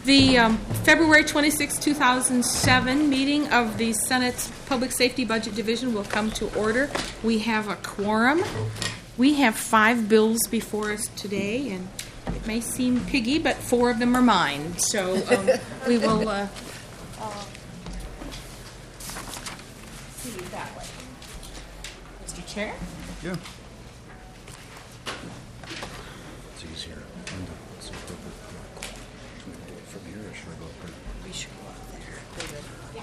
The February 26, 2007 meeting of the Senate Public Safety Budget Division will come to order. We have a quorum. We have 5 bills before us today, and it may seem piggy, but 4 of them are mine. So we will see you that way. Mr. Chair? Yeah. It's easier. Linda, it's appropriate. Should we do it from here or should I go up there? We should go up there. Yeah.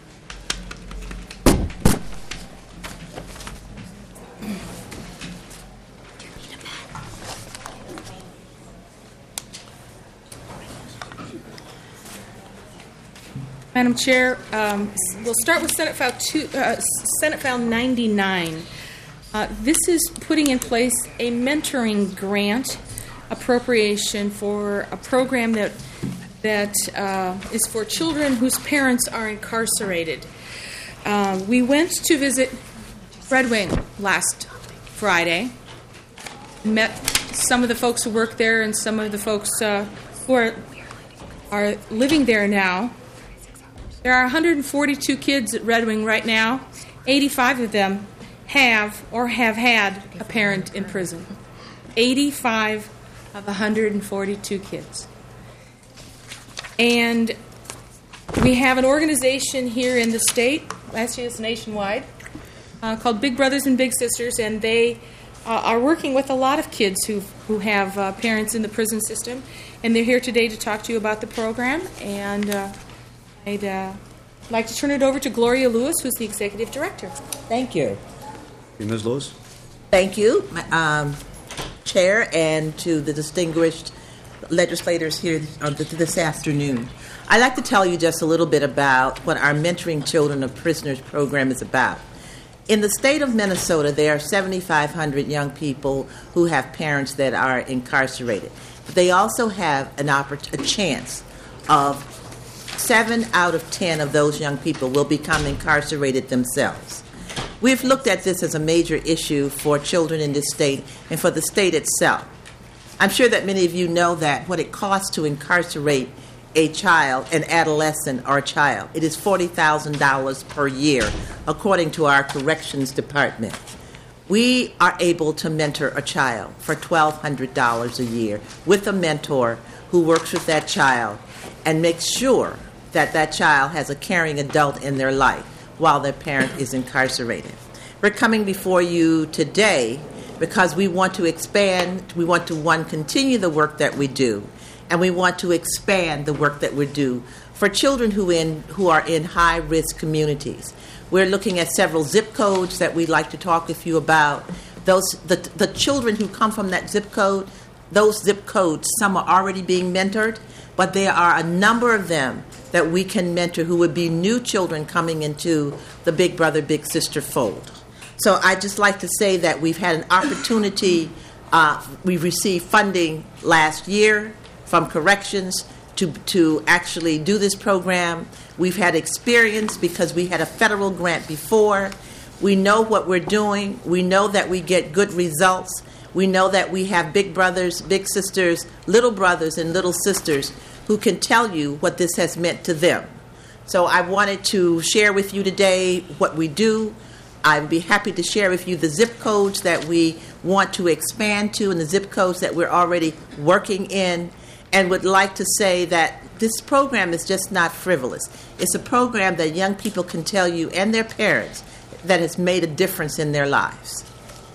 Madam Chair, we'll start with Senate File 99. This is putting in place a mentoring grant appropriation for a program that is for children whose parents are incarcerated. We went to visit Red Wing last Friday, met some of the folks who work there and some of the folks who are living there now. There are 142 kids at Red Wing right now. 85 of them have or have had a parent in prison. 85 of 142 kids. And we have an organization here in the state, actually it's nationwide, called Big Brothers and Big Sisters, and they are working with a lot of kids who have parents in the prison system. And they're here today to talk to you about the program. And I'd like to turn it over to Gloria Lewis, who's the Executive Director. Thank you. Hey, Ms. Lewis? Thank you, Chair, and to the distinguished legislators here this afternoon. I'd like to tell you just a little bit about what our Mentoring Children of Prisoners program is about. In the state of Minnesota, there are 7,500 young people who have parents that are incarcerated. But they also have a chance of 7 out of 10 of those young people will become incarcerated themselves. We've looked at this as a major issue for children in this state and for the state itself. I'm sure that many of you know that what it costs to incarcerate a child, an adolescent or a child, it is $40,000 per year, according to our corrections department. We are able to mentor a child for $1,200 a year with a mentor who works with that child and makes sure that that child has a caring adult in their life while their parent is incarcerated. We're coming before you today because we want to expand, we want to, continue the work that we do, and we want to expand the work that we do for children who are in high-risk communities. We're looking at several zip codes that we'd like to talk with you about. The children who come from that zip code, those zip codes, some are already being mentored, but there are a number of them that we can mentor who would be new children coming into the Big Brother, Big Sister fold. So I'd just like to say that we've had an opportunity, we received funding last year from corrections to actually do this program. We've had experience because we had a federal grant before. We know what we're doing. We know that we get good results. We know that we have big brothers, big sisters, little brothers, and little sisters who can tell you what this has meant to them. So I wanted to share with you today what we do. I'd be happy to share with you the zip codes that we want to expand to and the zip codes that we're already working in, and would like to say that this program is just not frivolous. It's a program that young people can tell you and their parents that has made a difference in their lives.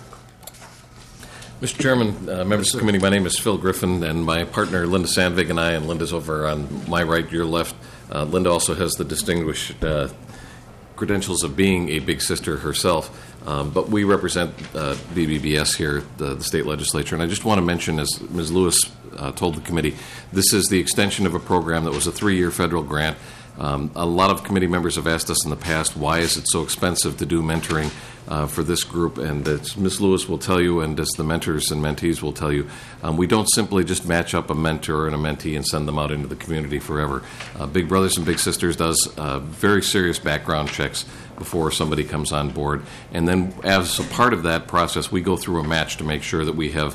Mr. Chairman, members of the committee, my name is Phil Griffin, and my partner Linda Sandvig and I, and Linda's over on my right, your left. Linda also has the distinguished credentials of being a big sister herself, but we represent BBBS here, the state legislature. And I just want to mention, as Ms. Lewis told the committee, this is the extension of a program that was a 3-year federal grant. A lot of committee members have asked us in the past, why is it so expensive to do mentoring for this group? And as Ms. Lewis will tell you, and as the mentors and mentees will tell you, we don't simply just match up a mentor and a mentee and send them out into the community forever. Big Brothers and Big Sisters does very serious background checks before somebody comes on board. And then as a part of that process, we go through a match to make sure that we have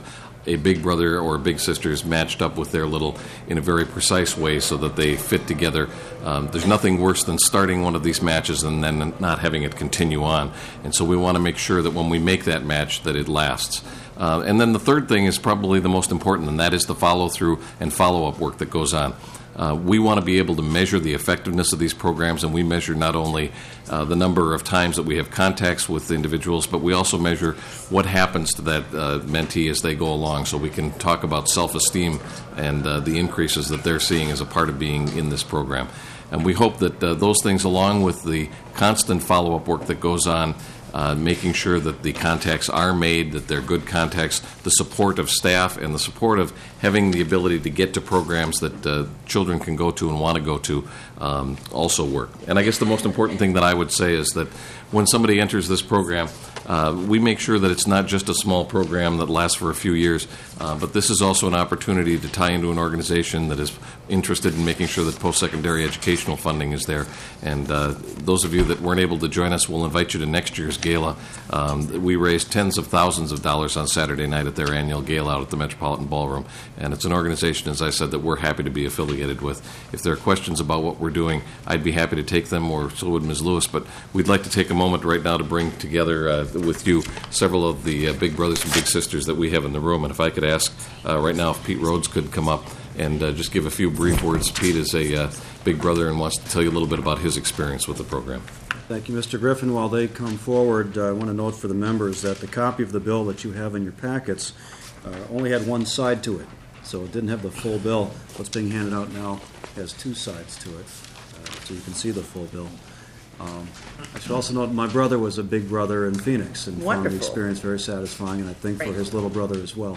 a big brother or a big sister is matched up with their little in a very precise way so that they fit together. There's nothing worse than starting one of these matches and then not having it continue on. And so we want to make sure that when we make that match that it lasts. And then the third thing is probably the most important, and that is the follow-through and follow-up work that goes on. We want to be able to measure the effectiveness of these programs, and we measure not only the number of times that we have contacts with individuals, but we also measure what happens to that mentee as they go along, so we can talk about self-esteem and the increases that they're seeing as a part of being in this program. And we hope that those things, along with the constant follow-up work that goes on, making sure that the contacts are made, that they're good contacts, the support of staff, and the support of having the ability to get to programs that children can go to and want to go to also work. And I guess the most important thing that I would say is that when somebody enters this program, we make sure that it's not just a small program that lasts for a few years, but this is also an opportunity to tie into an organization that is interested in making sure that post-secondary educational funding is there. And those of you that weren't able to join us, we'll invite you to next year's gala. We raised tens of thousands of dollars on Saturday night at their annual gala out at the Metropolitan Ballroom. And it's an organization, as I said, that we're happy to be affiliated with. If there are questions about what we're doing, I'd be happy to take them, or so would Ms. Lewis. But we'd like to take a moment right now to bring together with you several of the big brothers and big sisters that we have in the room. And if I could ask right now if Pete Rhodes could come up and just give a few brief words. Pete is a big brother and wants to tell you a little bit about his experience with the program. Thank you, Mr. Griffin. While they come forward, I want to note for the members that the copy of the bill that you have in your packets only had one side to it, so it didn't have the full bill. What's being handed out now has two sides to it, so you can see the full bill. I should also note my brother was a big brother in Phoenix and found the experience very satisfying, and I think for his little brother as well.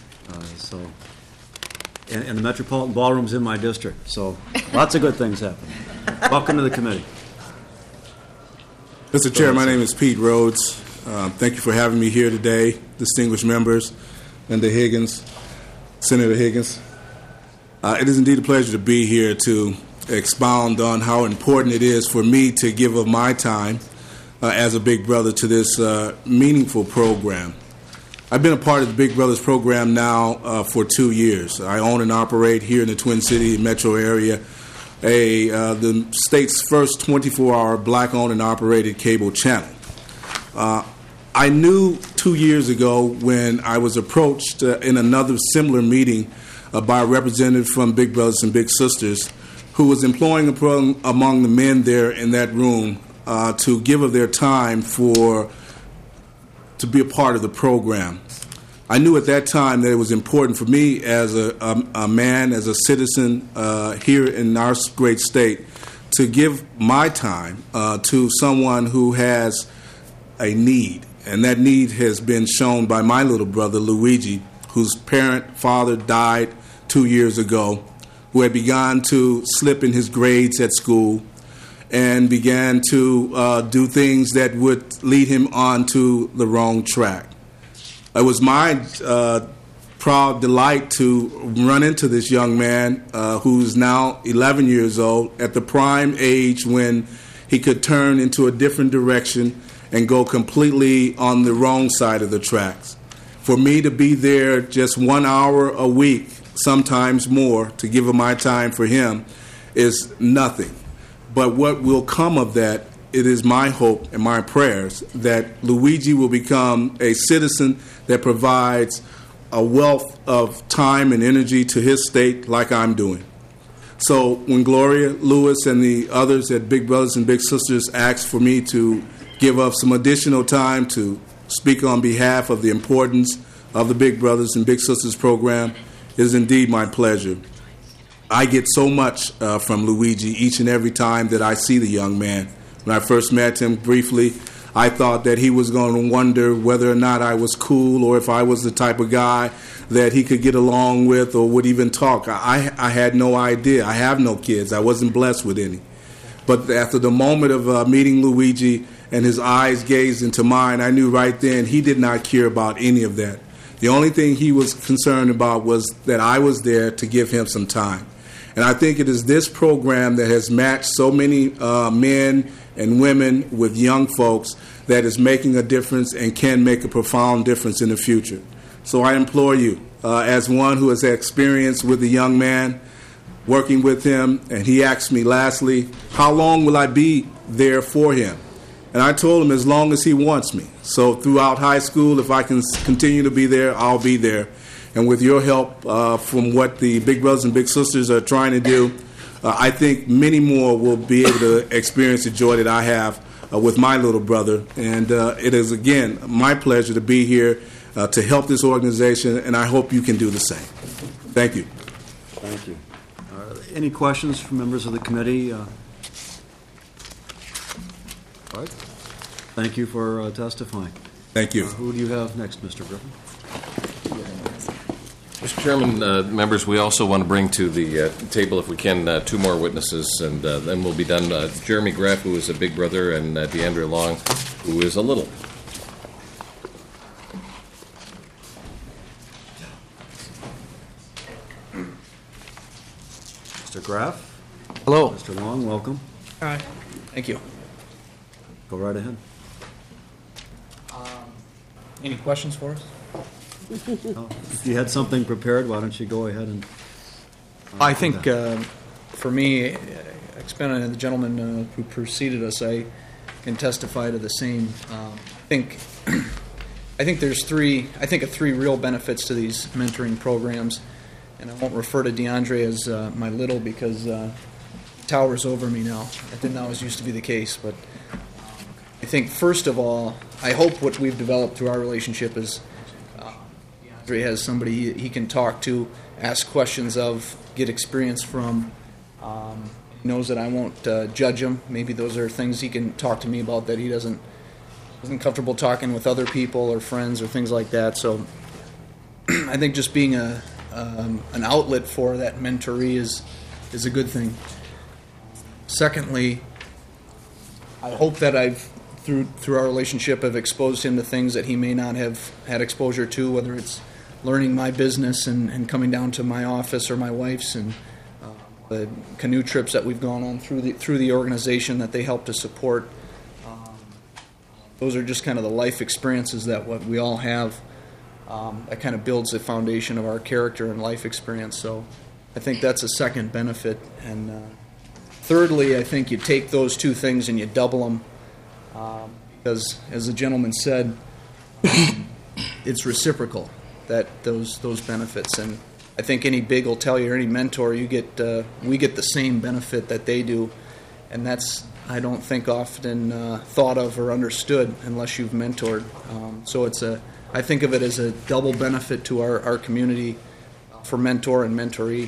And the Metropolitan Ballroom's in my district, so lots of good things happen. Welcome to the committee. Mr. Chair, my name is Pete Rhodes. Thank you for having me here today, distinguished members, Linda Higgins, Senator Higgins. It is indeed a pleasure to be here to expound on how important it is for me to give of my time as a big brother to this meaningful program. I've been a part of the Big Brothers program now for 2 years. I own and operate here in the Twin City metro area the state's first 24-hour black-owned and operated cable channel. I knew 2 years ago when I was approached in another similar meeting by a representative from Big Brothers and Big Sisters who was employing among the men there in that room to give of their time to be a part of the program. I knew at that time that it was important for me as a man, as a citizen here in our great state, to give my time to someone who has a need. And that need has been shown by my little brother, Luigi, whose father died 2 years ago, who had begun to slip in his grades at school and began to do things that would lead him onto the wrong track. It was my proud delight to run into this young man who's now 11 years old, at the prime age when he could turn into a different direction and go completely on the wrong side of the tracks. For me to be there just 1 hour a week, sometimes more, to give of my time for him is nothing. But what will come of that, it is my hope and my prayers that Luigi will become a citizen that provides a wealth of time and energy to his state like I'm doing. So when Gloria Lewis and the others at Big Brothers and Big Sisters asked for me to give up some additional time to speak on behalf of the importance of the Big Brothers and Big Sisters program, it is indeed my pleasure. I get so much from Luigi each and every time that I see the young man. When I first met him briefly, I thought that he was going to wonder whether or not I was cool or if I was the type of guy that he could get along with or would even talk. I had no idea. I have no kids. I wasn't blessed with any. But after the moment of meeting Luigi and his eyes gazed into mine, I knew right then he did not care about any of that. The only thing he was concerned about was that I was there to give him some time. And I think it is this program that has matched so many men and women with young folks that is making a difference and can make a profound difference in the future. So I implore you, as one who has had experience with the young man, working with him, and he asked me lastly, how long will I be there for him? And I told him as long as he wants me. So throughout high school, if I can continue to be there, I'll be there. And with your help from what the Big Brothers and Big Sisters are trying to do, I think many more will be able to experience the joy that I have with my little brother. And it is, again, my pleasure to be here to help this organization, and I hope you can do the same. Thank you. Thank you. Any questions from members of the committee? All right. Thank you for testifying. Thank you. Who do you have next, Mr. Griffin? Mr. Chairman, members, we also want to bring to the table, if we can, two more witnesses, and then we'll be done. Jeremy Graff, who is a big brother, and DeAndre Long, who is a little. Mr. Graff? Hello. Mr. Long, welcome. Hi. Thank you. Go right ahead. Any questions for us? If you had something prepared, why don't you go ahead and... I think for me, expanding on the gentleman who preceded us, I can testify to the same. I think there's three real benefits to these mentoring programs, and I won't refer to DeAndre as my little because he towers over me now. That didn't always used to be the case, but I think first of all, I hope what we've developed through our relationship is DeAndre has somebody he can talk to, ask questions of, get experience from. He knows that I won't judge him. Maybe those are things he can talk to me about that he isn't comfortable talking with other people or friends or things like that. So I think just being an outlet for that mentoree is a good thing. Secondly, I hope that I've through our relationship have exposed him to things that he may not have had exposure to, whether it's learning my business and coming down to my office or my wife's, and the canoe trips that we've gone on through the organization that they help to support. Those are just kind of the life experiences that what we all have. That kind of builds the foundation of our character and life experience. So I think that's a second benefit. And thirdly, I think you take those two things and you double them. Because, as the gentleman said, it's reciprocal, that those benefits. And I think any big will tell you, or any mentor, we get the same benefit that they do, and that's, I don't think, often thought of or understood unless you've mentored. So I think of it as a double benefit to our community for mentor and mentoree.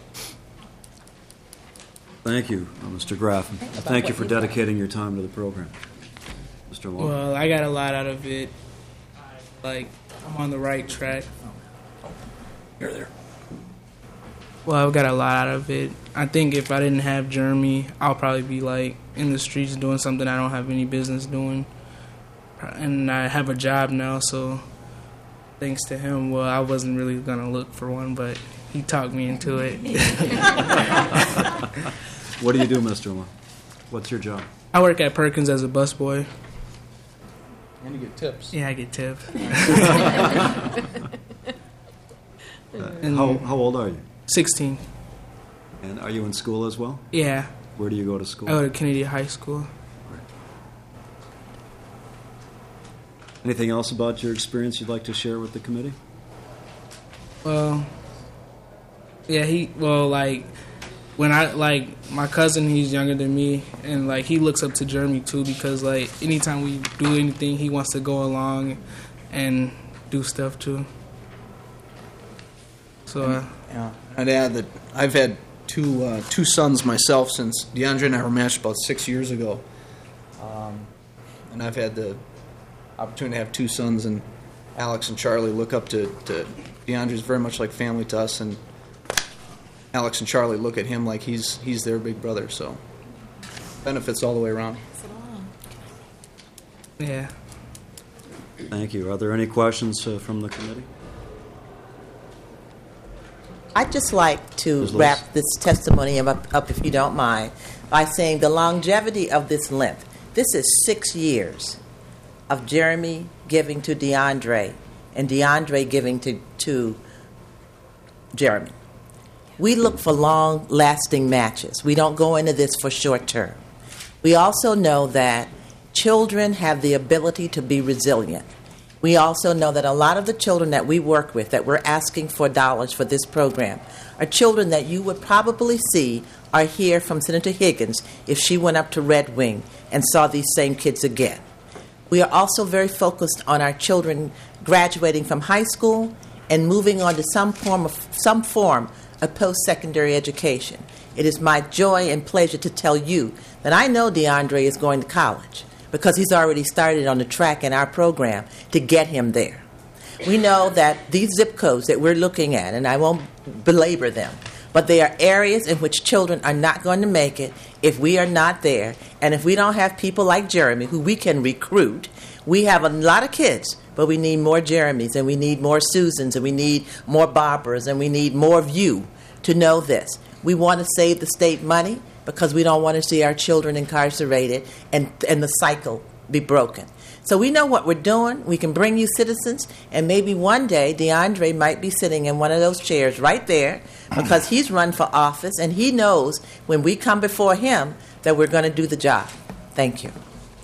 Thank you, Mr. Graff. Thank you for dedicating your time to the program. Mr. Long. Well, I got a lot out of it. I'm on the right track. You're there. Well, I got a lot out of it. I think if I didn't have Jeremy, I'll probably be in the streets doing something I don't have any business doing. And I have a job now, so thanks to him, well, I wasn't really going to look for one, but he talked me into it. What do you do, Mr. Long? What's your job? I work at Perkins as a busboy. And you get tips. Yeah, I get tips. How old are you? 16. And are you in school as well? Yeah. Where do you go to school? I go to Kennedy High School. Anything else about your experience you'd like to share with the committee? Well, yeah, when my cousin, he's younger than me, and he looks up to Jeremy too, because anytime we do anything, he wants to go along and do stuff too. So yeah, I'd add that I've had two sons myself since DeAndre and I were matched about 6 years ago, and I've had the opportunity to have two sons, and Alex and Charlie look up to DeAndre's very much like family to us, and Alex and Charlie look at him like he's their big brother. So benefits all the way around. Yeah. Thank you. Are there any questions from the committee? I'd just like to wrap this testimony up, if you don't mind, by saying the longevity of this length. This is 6 years of Jeremy giving to DeAndre, and DeAndre giving to Jeremy. We look for long-lasting matches. We don't go into this for short term. We also know that children have the ability to be resilient. We also know that a lot of the children that we work with, that we're asking for dollars for this program, are children that you would probably see or hear from Senator Higgins if she went up to Red Wing and saw these same kids again. We are also very focused on our children graduating from high school and moving on to some form of post-secondary education. It is my joy and pleasure to tell you that I know DeAndre is going to college because he's already started on the track in our program to get him there. We know that these zip codes that we're looking at, and I won't belabor them, but they are areas in which children are not going to make it if we are not there, and if we don't have people like Jeremy who we can recruit. We have a lot of kids, but we need more Jeremys, and we need more Susans, and we need more Barbaras, and we need more of you to know this. We want to save the state money because we don't want to see our children incarcerated and the cycle be broken. So we know what we're doing. We can bring you citizens, and maybe one day DeAndre might be sitting in one of those chairs right there because he's run for office, and he knows when we come before him that we're going to do the job. Thank you.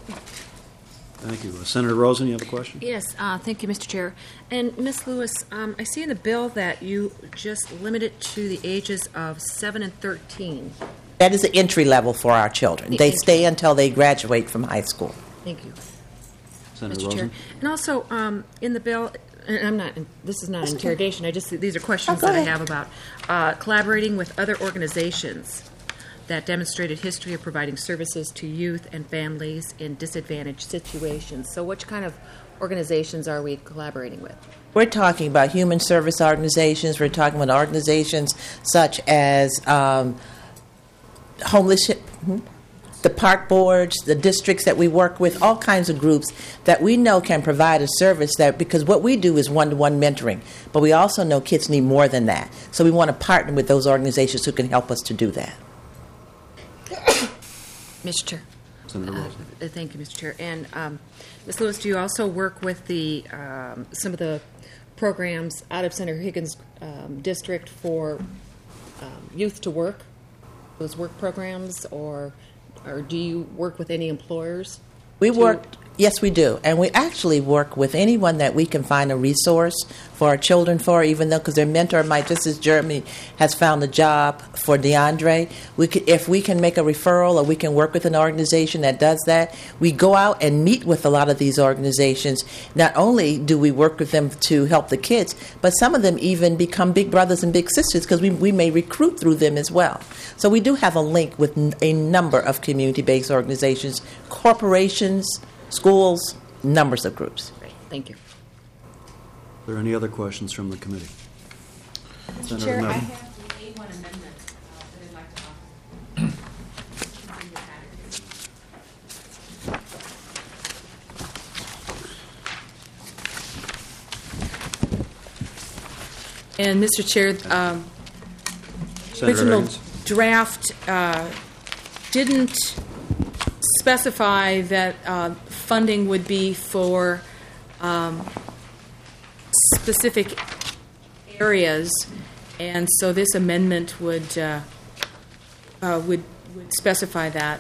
Thank you. Senator Rosen, you have a question? Yes, thank you, Mr. Chair. And Ms. Lewis, I see in the bill that you just limit it to the ages of 7 and 13. That is the entry level for our children. They stay until they graduate from high school. Thank you, Senator Mr. Rosen? Chair. And also, in the bill, and this is not an interrogation, these are questions go that I ahead. have about collaborating with other organizations that demonstrated history of providing services to youth and families in disadvantaged situations. So which kind of organizations are we collaborating with? We're talking about human service organizations. We're talking about organizations such as homeless, the park boards, the districts that we work with, all kinds of groups that we know can provide a service that, because what we do is one-to-one mentoring, but we also know kids need more than that. So we want to partner with those organizations who can help us to do that. Mr. Chair. Senator Rosen? Thank you, Mr. Chair. And Ms. Lewis, do you also work with the some of the programs out of Senator Higgins' district for youth to work, those work programs, or do you work with any employers? We work, yes, we do. And we actually work with anyone that we can find a resource for our children for, even though, because their mentor might, just as Jeremy has found a job for DeAndre, if we can make a referral or we can work with an organization that does that, we go out and meet with a lot of these organizations. Not only do we work with them to help the kids, but some of them even become big brothers and big sisters because we may recruit through them as well. So we do have a link with a number of community-based organizations, corporations, schools, numbers of groups. Great. Thank you. Are there any other questions from the committee? Senator Chair, I Neville. have the A1 amendment that I'd like to offer. And Mr. Chair, Senator original Higgins? draft didn't specify that funding would be for specific areas, and so this amendment would specify that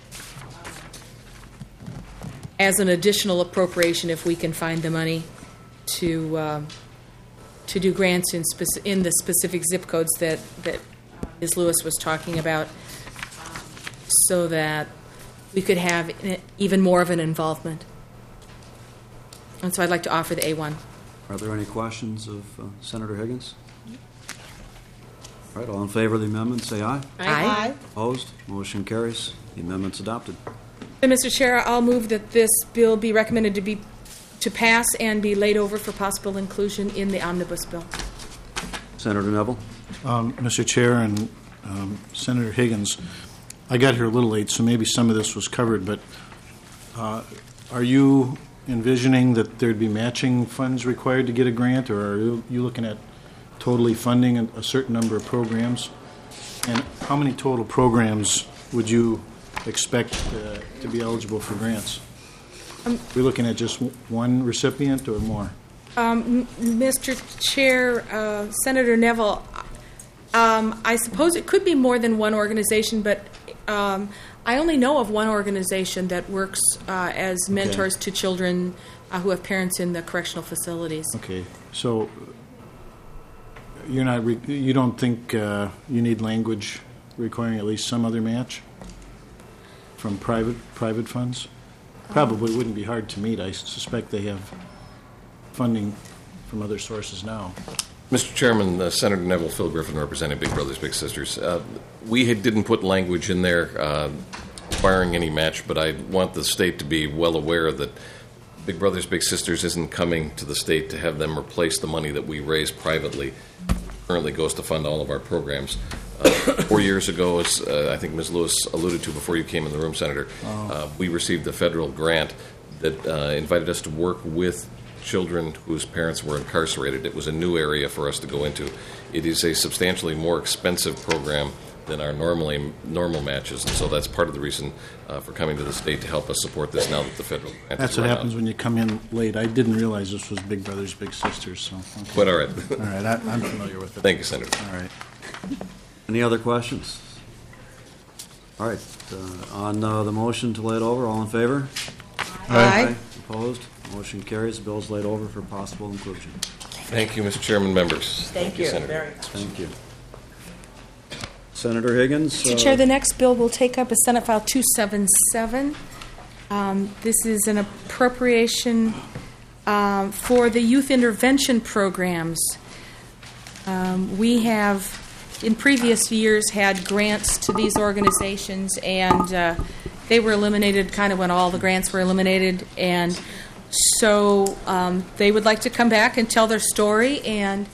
as an additional appropriation if we can find the money to do grants in the specific zip codes that Ms. Lewis was talking about, so that we could have even more of an involvement. And so I'd like to offer the A1. Are there any questions of Senator Higgins? All right, all in favor of the amendment, say aye. Aye. Opposed? Motion carries. The amendment's adopted. And Mr. Chair, I'll move that this bill be recommended to pass and be laid over for possible inclusion in the omnibus bill. Senator Neville? Mr. Chair and Senator Higgins, I got here a little late, so maybe some of this was covered, but are you envisioning that there'd be matching funds required to get a grant, or are you looking at totally funding a certain number of programs? And how many total programs would you expect to be eligible for grants? We're looking at just one recipient or more? Mr. Chair, Senator Neville, I suppose it could be more than one organization, but I only know of one organization that works as mentors to children who have parents in the correctional facilities. Okay, so you don't think you need language requiring at least some other match from private funds? Probably wouldn't be hard to meet. I suspect they have funding from other sources now. Mr. Chairman, Senator Neville, Phil Griffin, representing Big Brothers Big Sisters. We didn't put language in there requiring any match, but I want the state to be well aware that Big Brothers Big Sisters isn't coming to the state to have them replace the money that we raise privately. Currently goes to fund all of our programs. 4 years ago, as I think Ms. Lewis alluded to before you came in the room, Senator, we received a federal grant that invited us to work with children whose parents were incarcerated. It was a new area for us to go into. It is a substantially more expensive program than our normal matches, and so that's part of the reason for coming to the state to help us support this now that the federal grant That's what happens when you come in late. I didn't realize this was Big Brothers Big Sisters. So okay. But all right. All right, I'm familiar with it. Thank you, Senator. All right. Any other questions? All right. On the motion to lay it over, all in favor? Aye. Opposed? Motion carries. The bill is laid over for possible inclusion. Thank you, Mr. Chairman, members. Thank you Senator. very much. Thank you. Senator Higgins. Mr. Chair, the next bill we'll take up is Senate File 277. This is an appropriation for the youth intervention programs. We have, in previous years, had grants to these organizations, and they were eliminated kind of when all the grants were eliminated. And so they would like to come back and tell their story and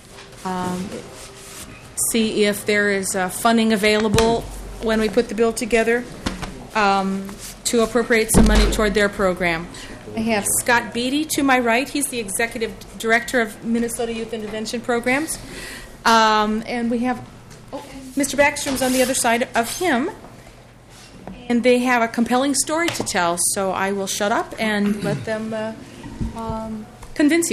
see if there is funding available when we put the bill together to appropriate some money toward their program. I have Scott Beatty to my right. He's the Executive Director of Minnesota Youth Intervention Programs. And we have Mr. Backstrom's on the other side of him. And they have a compelling story to tell, so I will shut up and let them convince you.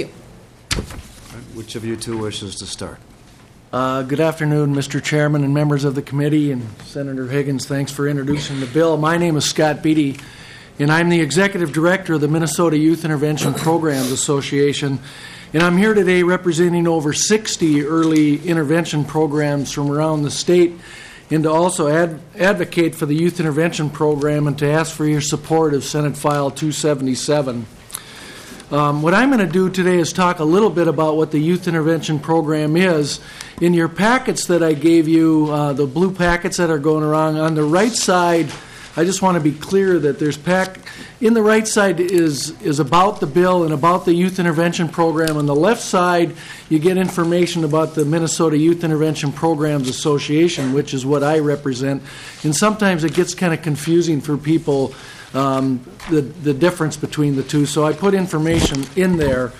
Which of you two wishes to start? Good afternoon, Mr. Chairman and members of the committee, and Senator Higgins, thanks for introducing the bill. My name is Scott Beatty, and I'm the Executive Director of the Minnesota Youth Intervention Programs Association, and I'm here today representing over 60 early intervention programs from around the state, and to also advocate for the Youth Intervention Program and to ask for your support of Senate File 277. What I'm going to do today is talk a little bit about what the Youth Intervention Program is. In your packets that I gave you, the blue packets that are going around, on the right side, I just want to be clear that there's in the right side is about the bill and about the Youth Intervention Program. On the left side, you get information about the Minnesota Youth Intervention Programs Association, which is what I represent. And sometimes it gets kind of confusing for people, the difference between the two. So I put information in there.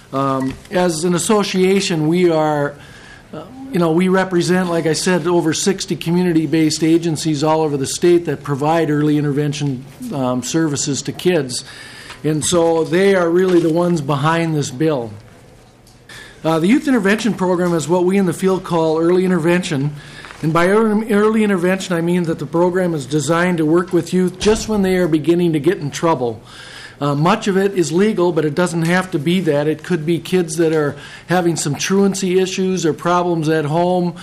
As an association, we are... we represent, like I said, over 60 community-based agencies all over the state that provide early intervention services to kids. And so they are really the ones behind this bill. The Youth Intervention Program is what we in the field call early intervention. And by early intervention, I mean that the program is designed to work with youth just when they are beginning to get in trouble. Much of it is legal, but it doesn't have to be that. It could be kids that are having some truancy issues or problems at home.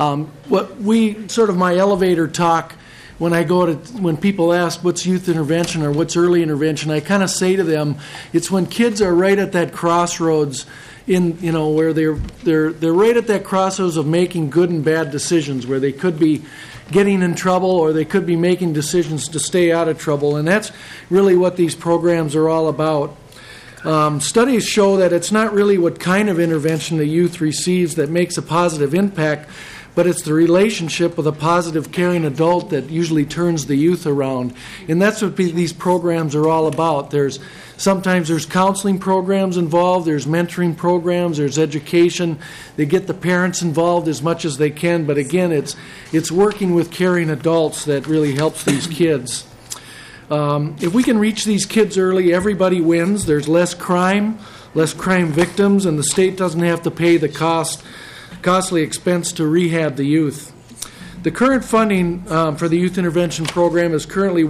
My elevator talk, when people ask what's youth intervention or what's early intervention, I kind of say to them, it's when kids are right at that crossroads where they're right at that crossroads of making good and bad decisions, where they could be getting in trouble or they could be making decisions to stay out of trouble. And that's really what these programs are all about. Studies show that it's not really what kind of intervention the youth receives that makes a positive impact, but it's the relationship with a positive, caring adult that usually turns the youth around. And that's what these programs are all about. Sometimes there's counseling programs involved, there's mentoring programs, there's education. They get the parents involved as much as they can, but again, it's working with caring adults that really helps these kids. If we can reach these kids early, everybody wins. There's less crime, less crime victims, and the state doesn't have to pay the costly expense to rehab the youth. The current funding for the Youth Intervention Program is currently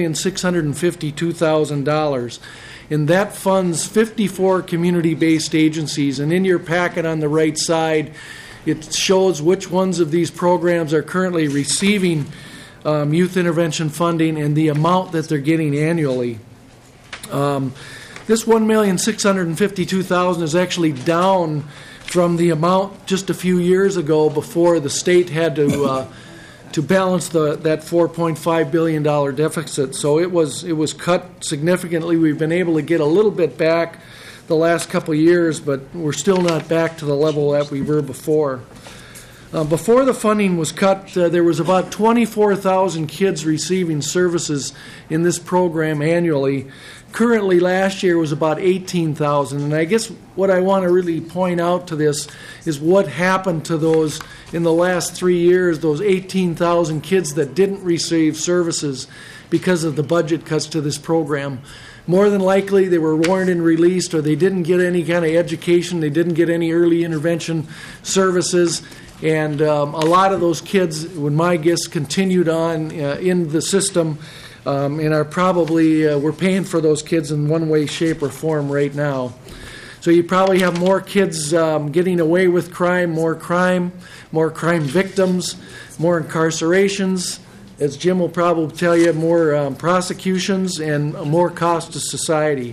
$1,652,000, and that funds 54 community-based agencies. And in your packet on the right side, it shows which ones of these programs are currently receiving youth intervention funding and the amount that they're getting annually. This $1,652,000 is actually down from the amount just a few years ago before the state had to balance that $4.5 billion deficit. So it was cut significantly. We've been able to get a little bit back the last couple of years, but we're still not back to the level that we were before. Before the funding was cut, there was about 24,000 kids receiving services in this program annually. Currently, last year was about 18,000. And I guess what I want to really point out to this is what happened to those in the last 3 years, those 18,000 kids that didn't receive services because of the budget cuts to this program. More than likely, they were warned and released, or they didn't get any kind of education, they didn't get any early intervention services. And a lot of those kids, in my guess, continued on in the system and are probably, we're paying for those kids in one way, shape, or form right now. So you probably have more kids getting away with crime, more crime victims, more incarcerations. As Jim will probably tell you, more prosecutions and more cost to society.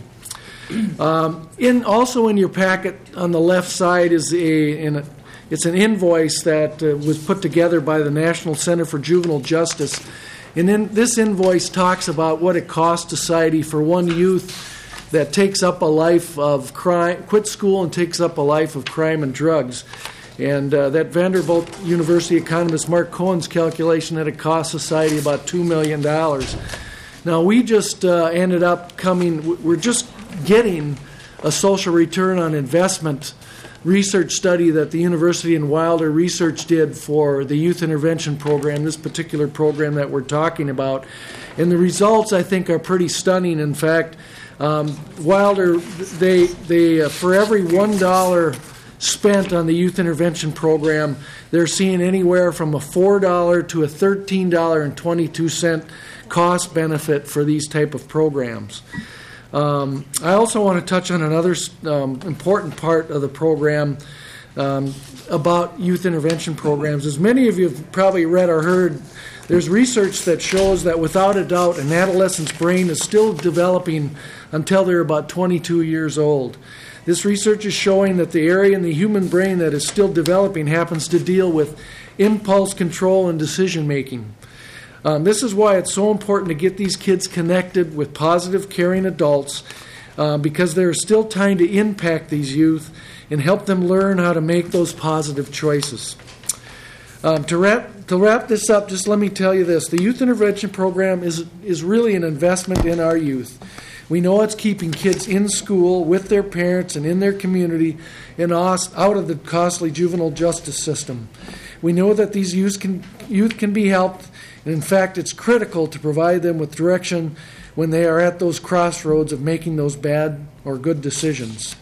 Also in your packet on the left side is it's an invoice that was put together by the National Center for Juvenile Justice. And then this invoice talks about what it costs society for one youth that takes up a life of crime, quits school and takes up a life of crime and drugs. And that Vanderbilt University economist Mark Cohen's calculation that it costs society about $2 million. Now, we just ended up we're just getting a social return on investment research study that the University and Wilder Research did for the Youth Intervention Program, this particular program that we're talking about. And the results, I think, are pretty stunning. In fact, Wilder, they for every $1 spent on the Youth Intervention Program, they're seeing anywhere from a $4 to a $13.22 cost benefit for these type of programs. I also want to touch on another important part of the program about youth intervention programs. As many of you have probably read or heard, there's research that shows that without a doubt an adolescent's brain is still developing until they're about 22 years old. This research is showing that the area in the human brain that is still developing happens to deal with impulse control and decision making. This is why it's so important to get these kids connected with positive, caring adults because there is still time to impact these youth and help them learn how to make those positive choices. To wrap this up, just let me tell you this. The Youth Intervention Program is really an investment in our youth. We know it's keeping kids in school with their parents and in their community and out of the costly juvenile justice system. We know that these youth can be helped. And in fact, it's critical to provide them with direction when they are at those crossroads of making those bad or good decisions.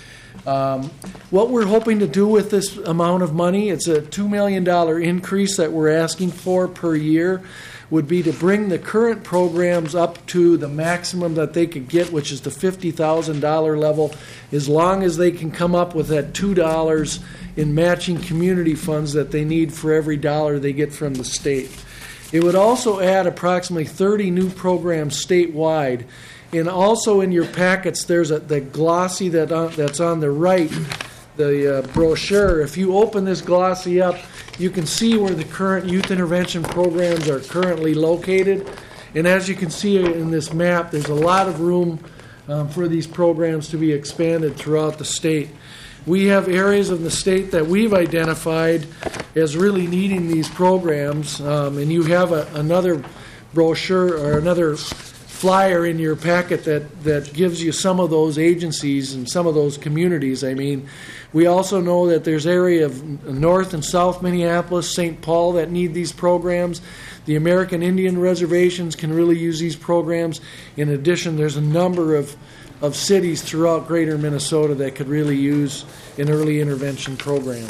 What we're hoping to do with this amount of money, it's a $2 million increase that we're asking for per year, would be to bring the current programs up to the maximum that they could get, which is the $50,000 level, as long as they can come up with that $2 in matching community funds that they need for every dollar they get from the state. It would also add approximately 30 new programs statewide. And also in your packets, there's the glossy that's on the right, the brochure. If you open this glossy up, you can see where the current youth intervention programs are currently located. And as you can see in this map, there's a lot of room for these programs to be expanded throughout the state. We have areas of the state that we've identified as really needing these programs, and you have another brochure or another flyer in your packet that gives you some of those agencies and some of those communities. I mean, we also know that there's area of North and South Minneapolis, St. Paul that need these programs. The American Indian reservations can really use these programs. In addition, there's a number of of cities throughout greater Minnesota that could really use an early intervention program.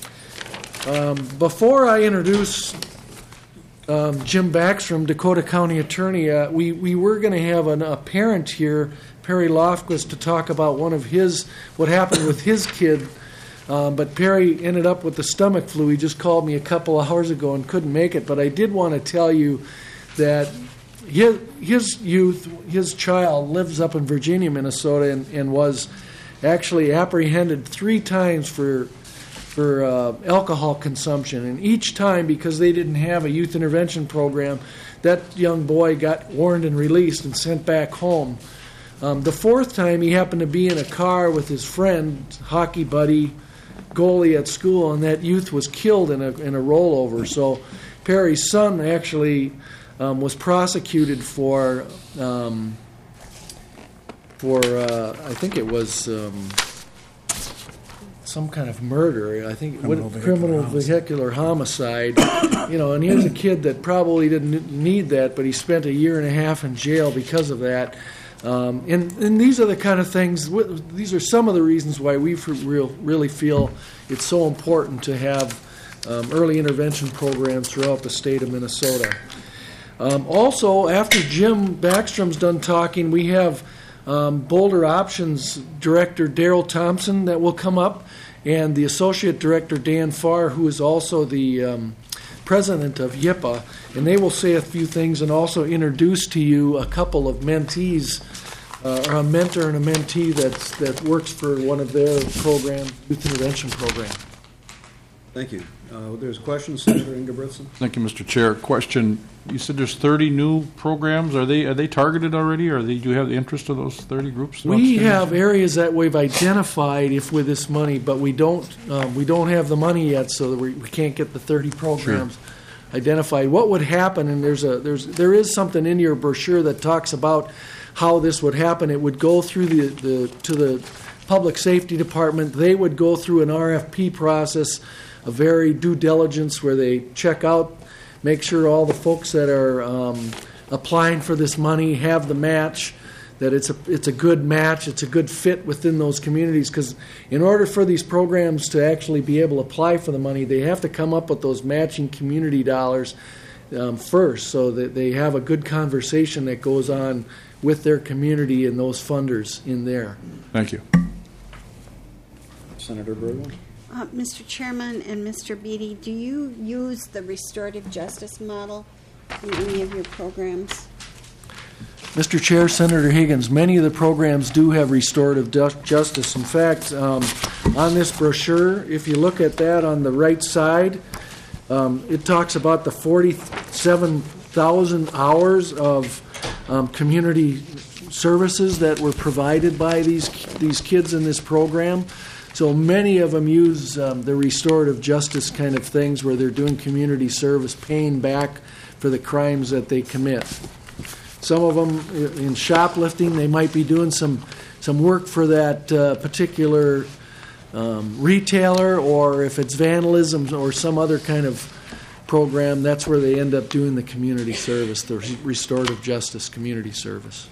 Before I introduce Jim Backstrom, Dakota County Attorney, we were going to have a parent here, Perry Lofquist, to talk about what happened with his kid. But Perry ended up with the stomach flu. He just called me a couple of hours ago and couldn't make it. But I did want to tell you that his child lives up in Virginia, Minnesota, and was actually apprehended 3 times for alcohol consumption. And each time, because they didn't have a youth intervention program, that young boy got warned and released and sent back home. The 4th time, he happened to be in a car with his friend, hockey buddy, goalie at school, and that youth was killed in a rollover. So Perry's son actually was prosecuted for I think it was some kind of murder. I think criminal vehicular homicide. And here's a kid that probably didn't need that, but he spent 1.5 years in jail because of that. And these are the kind of things. These are some of the reasons why we really feel it's so important to have early intervention programs throughout the state of Minnesota. Also, after Jim Backstrom's done talking, we have Boulder Options Director Daryl Thompson that will come up, and the Associate Director Dan Farr, who is also the president of YIPA, and they will say a few things and also introduce to you a couple of mentees, or a mentor and a mentee that works for one of their programs, youth intervention program. Thank you. There's a question, Senator Ingebrigtsen. Thank you, Mr. Chair. Question: you said there's 30 new programs. Are they targeted already, or do you have the interest of those 30 groups? We have areas that we've identified with this money, but we don't have the money yet, so that we can't get the 30 programs identified. What would happen? And there is something in your brochure that talks about how this would happen. It would go through to the Public Safety Department. They would go through an RFP process, a very due diligence where they check out, make sure all the folks that are applying for this money have the match, that it's a good match, it's a good fit within those communities. Because in order for these programs to actually be able to apply for the money, they have to come up with those matching community dollars first, so that they have a good conversation that goes on with their community and those funders in there. Thank you. Senator Bergman. Mr. Chairman and Mr. Beatty, do you use the restorative justice model in any of your programs? Mr. Chair, Senator Higgins, many of the programs do have restorative justice. In fact, on this brochure, if you look at that on the right side, it talks about the 47,000 hours of community services that were provided by these kids in this program. So many of them use the restorative justice kind of things where they're doing community service, paying back for the crimes that they commit. Some of them in shoplifting, they might be doing some work for that particular retailer, or if it's vandalism or some other kind of program, that's where they end up doing the community service, the restorative justice community service.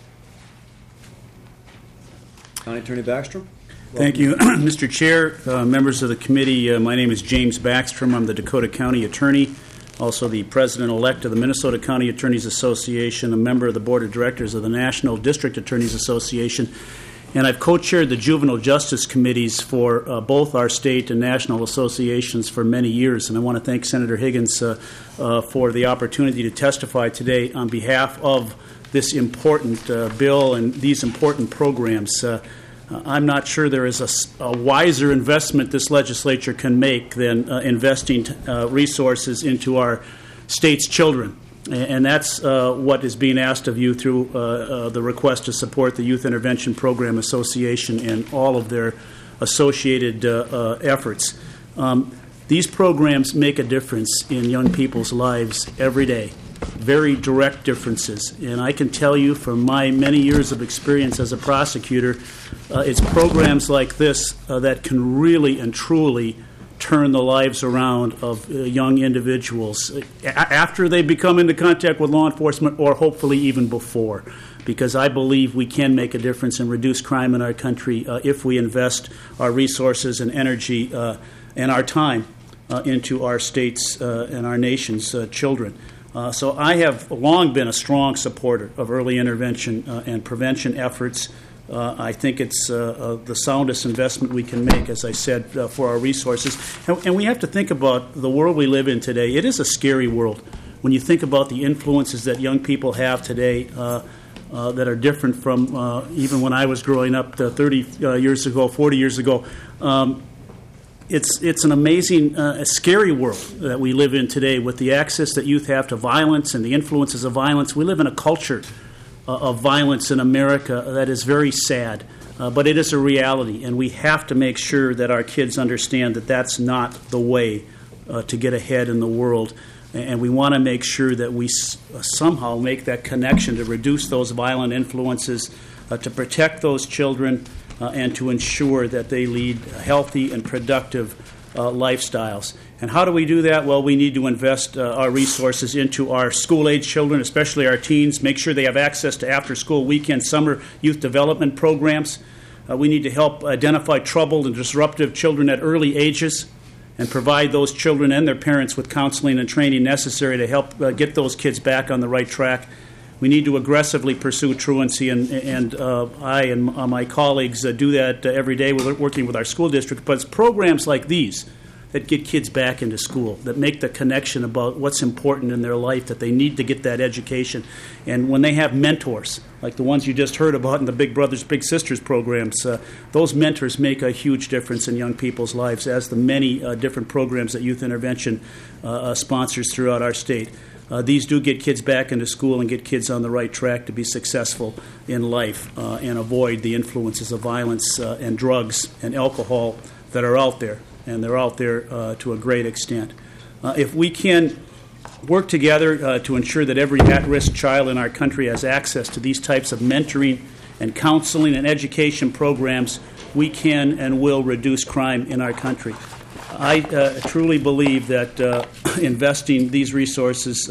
County Attorney Backstrom. Thank you, Mr. Chair, members of the committee. My name is James Backstrom. I'm the Dakota County Attorney, also the President-elect of the Minnesota County Attorneys Association, a member of the Board of Directors of the National District Attorneys Association, and I've co-chaired the Juvenile Justice Committees for both our state and national associations for many years, and I want to thank Senator Higgins for the opportunity to testify today on behalf of this important bill and these important programs. I'm not sure there is a wiser investment this legislature can make than investing resources into our state's children. And that's what is being asked of you through the request to support the Youth Intervention Program Association and all of their associated efforts. These programs make a difference in young people's lives every day. Very direct differences. And I can tell you from my many years of experience as a prosecutor, it's programs like this that can really and truly turn the lives around of young individuals after they become into contact with law enforcement, or hopefully even before, because I believe we can make a difference and reduce crime in our country if we invest our resources and energy and our time into our state's and our nation's children. So I have long been a strong supporter of early intervention and prevention efforts. I think it's the soundest investment we can make, as I said, for our resources. And we have to think about the world we live in today. It is a scary world when you think about the influences that young people have today that are different from even when I was growing up 30 years ago, 40 years ago. It's an amazing, scary world that we live in today with the access that youth have to violence and the influences of violence. We live in a culture of violence in America that is very sad, but it is a reality, and we have to make sure that our kids understand that that's not the way to get ahead in the world. And we want to make sure that we somehow make that connection to reduce those violent influences, to protect those children, and to ensure that they lead healthy and productive lifestyles. And how do we do that? Well, we need to invest our resources into our school-age children, especially our teens, make sure they have access to after-school, weekend, summer youth development programs. We need to help identify troubled and disruptive children at early ages and provide those children and their parents with counseling and training necessary to help get those kids back on the right track. We need to aggressively pursue truancy, and I and my colleagues do that every day. We're working with our school district, but it's programs like these that get kids back into school, that make the connection about what's important in their life, that they need to get that education. And when they have mentors, like the ones you just heard about in the Big Brothers Big Sisters programs, those mentors make a huge difference in young people's lives, as the many different programs that Youth Intervention sponsors throughout our state. These do get kids back into school and get kids on the right track to be successful in life and avoid the influences of violence and drugs and alcohol that are out there, and they're out there to a great extent. If we can work together to ensure that every at-risk child in our country has access to these types of mentoring and counseling and education programs, we can and will reduce crime in our country. I truly believe that investing these resources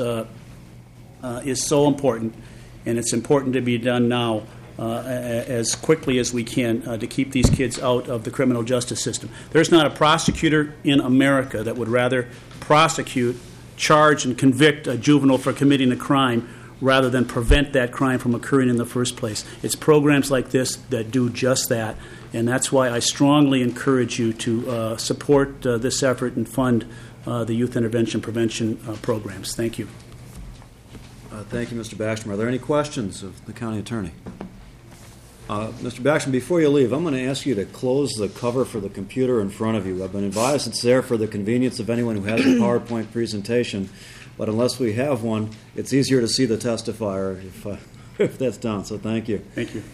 is so important, and it's important to be done now as quickly as we can to keep these kids out of the criminal justice system. There's not a prosecutor in America that would rather prosecute, charge, and convict a juvenile for committing a crime rather than prevent that crime from occurring in the first place. It's programs like this that do just that, and that's why I strongly encourage you to support this effort and fund the youth intervention prevention programs. Thank you. Thank you, Mr. Backstrom. Are there any questions of the county attorney? Mr. Backstrom, before you leave, I'm going to ask you to close the cover for the computer in front of you. I've been advised it's there for the convenience of anyone who has a PowerPoint presentation, but unless we have one, it's easier to see the testifier if that's done, so thank you. Thank you.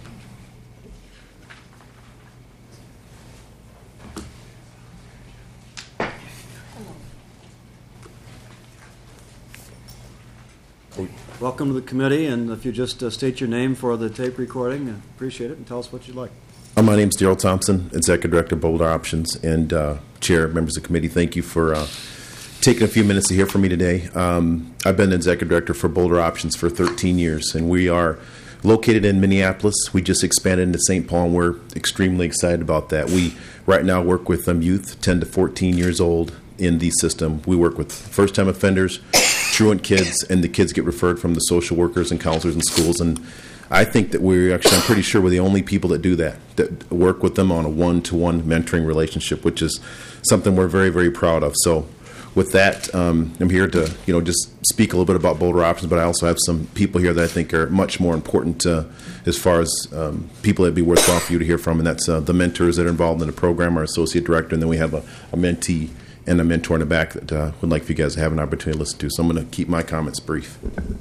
Welcome to the committee, and if you just state your name for the tape recording, I appreciate it, and tell us what you'd like. My name is Darrell Thompson, Executive Director of Boulder Options, and Chair, members of the committee, thank you for taking a few minutes to hear from me today. I've been Executive Director for Boulder Options for 13 years, and we are located in Minneapolis. We just expanded into St. Paul, and we're extremely excited about that. We right now work with youth 10 to 14 years old in the system. We work with first-time offenders, truant kids, and the kids get referred from the social workers and counselors in schools. And I think that I'm pretty sure we're the only people that do that work with them on a one-to-one mentoring relationship, which is something we're very, very proud of. So with that, I'm here to just speak a little bit about Boulder Options, but I also have some people here that I think are much more important as far as people that would be worthwhile for you to hear from, and that's the mentors that are involved in the program, our associate director, and then we have a mentee and a mentor in the back that would like for you guys to have an opportunity to listen to. So I'm going to keep my comments brief.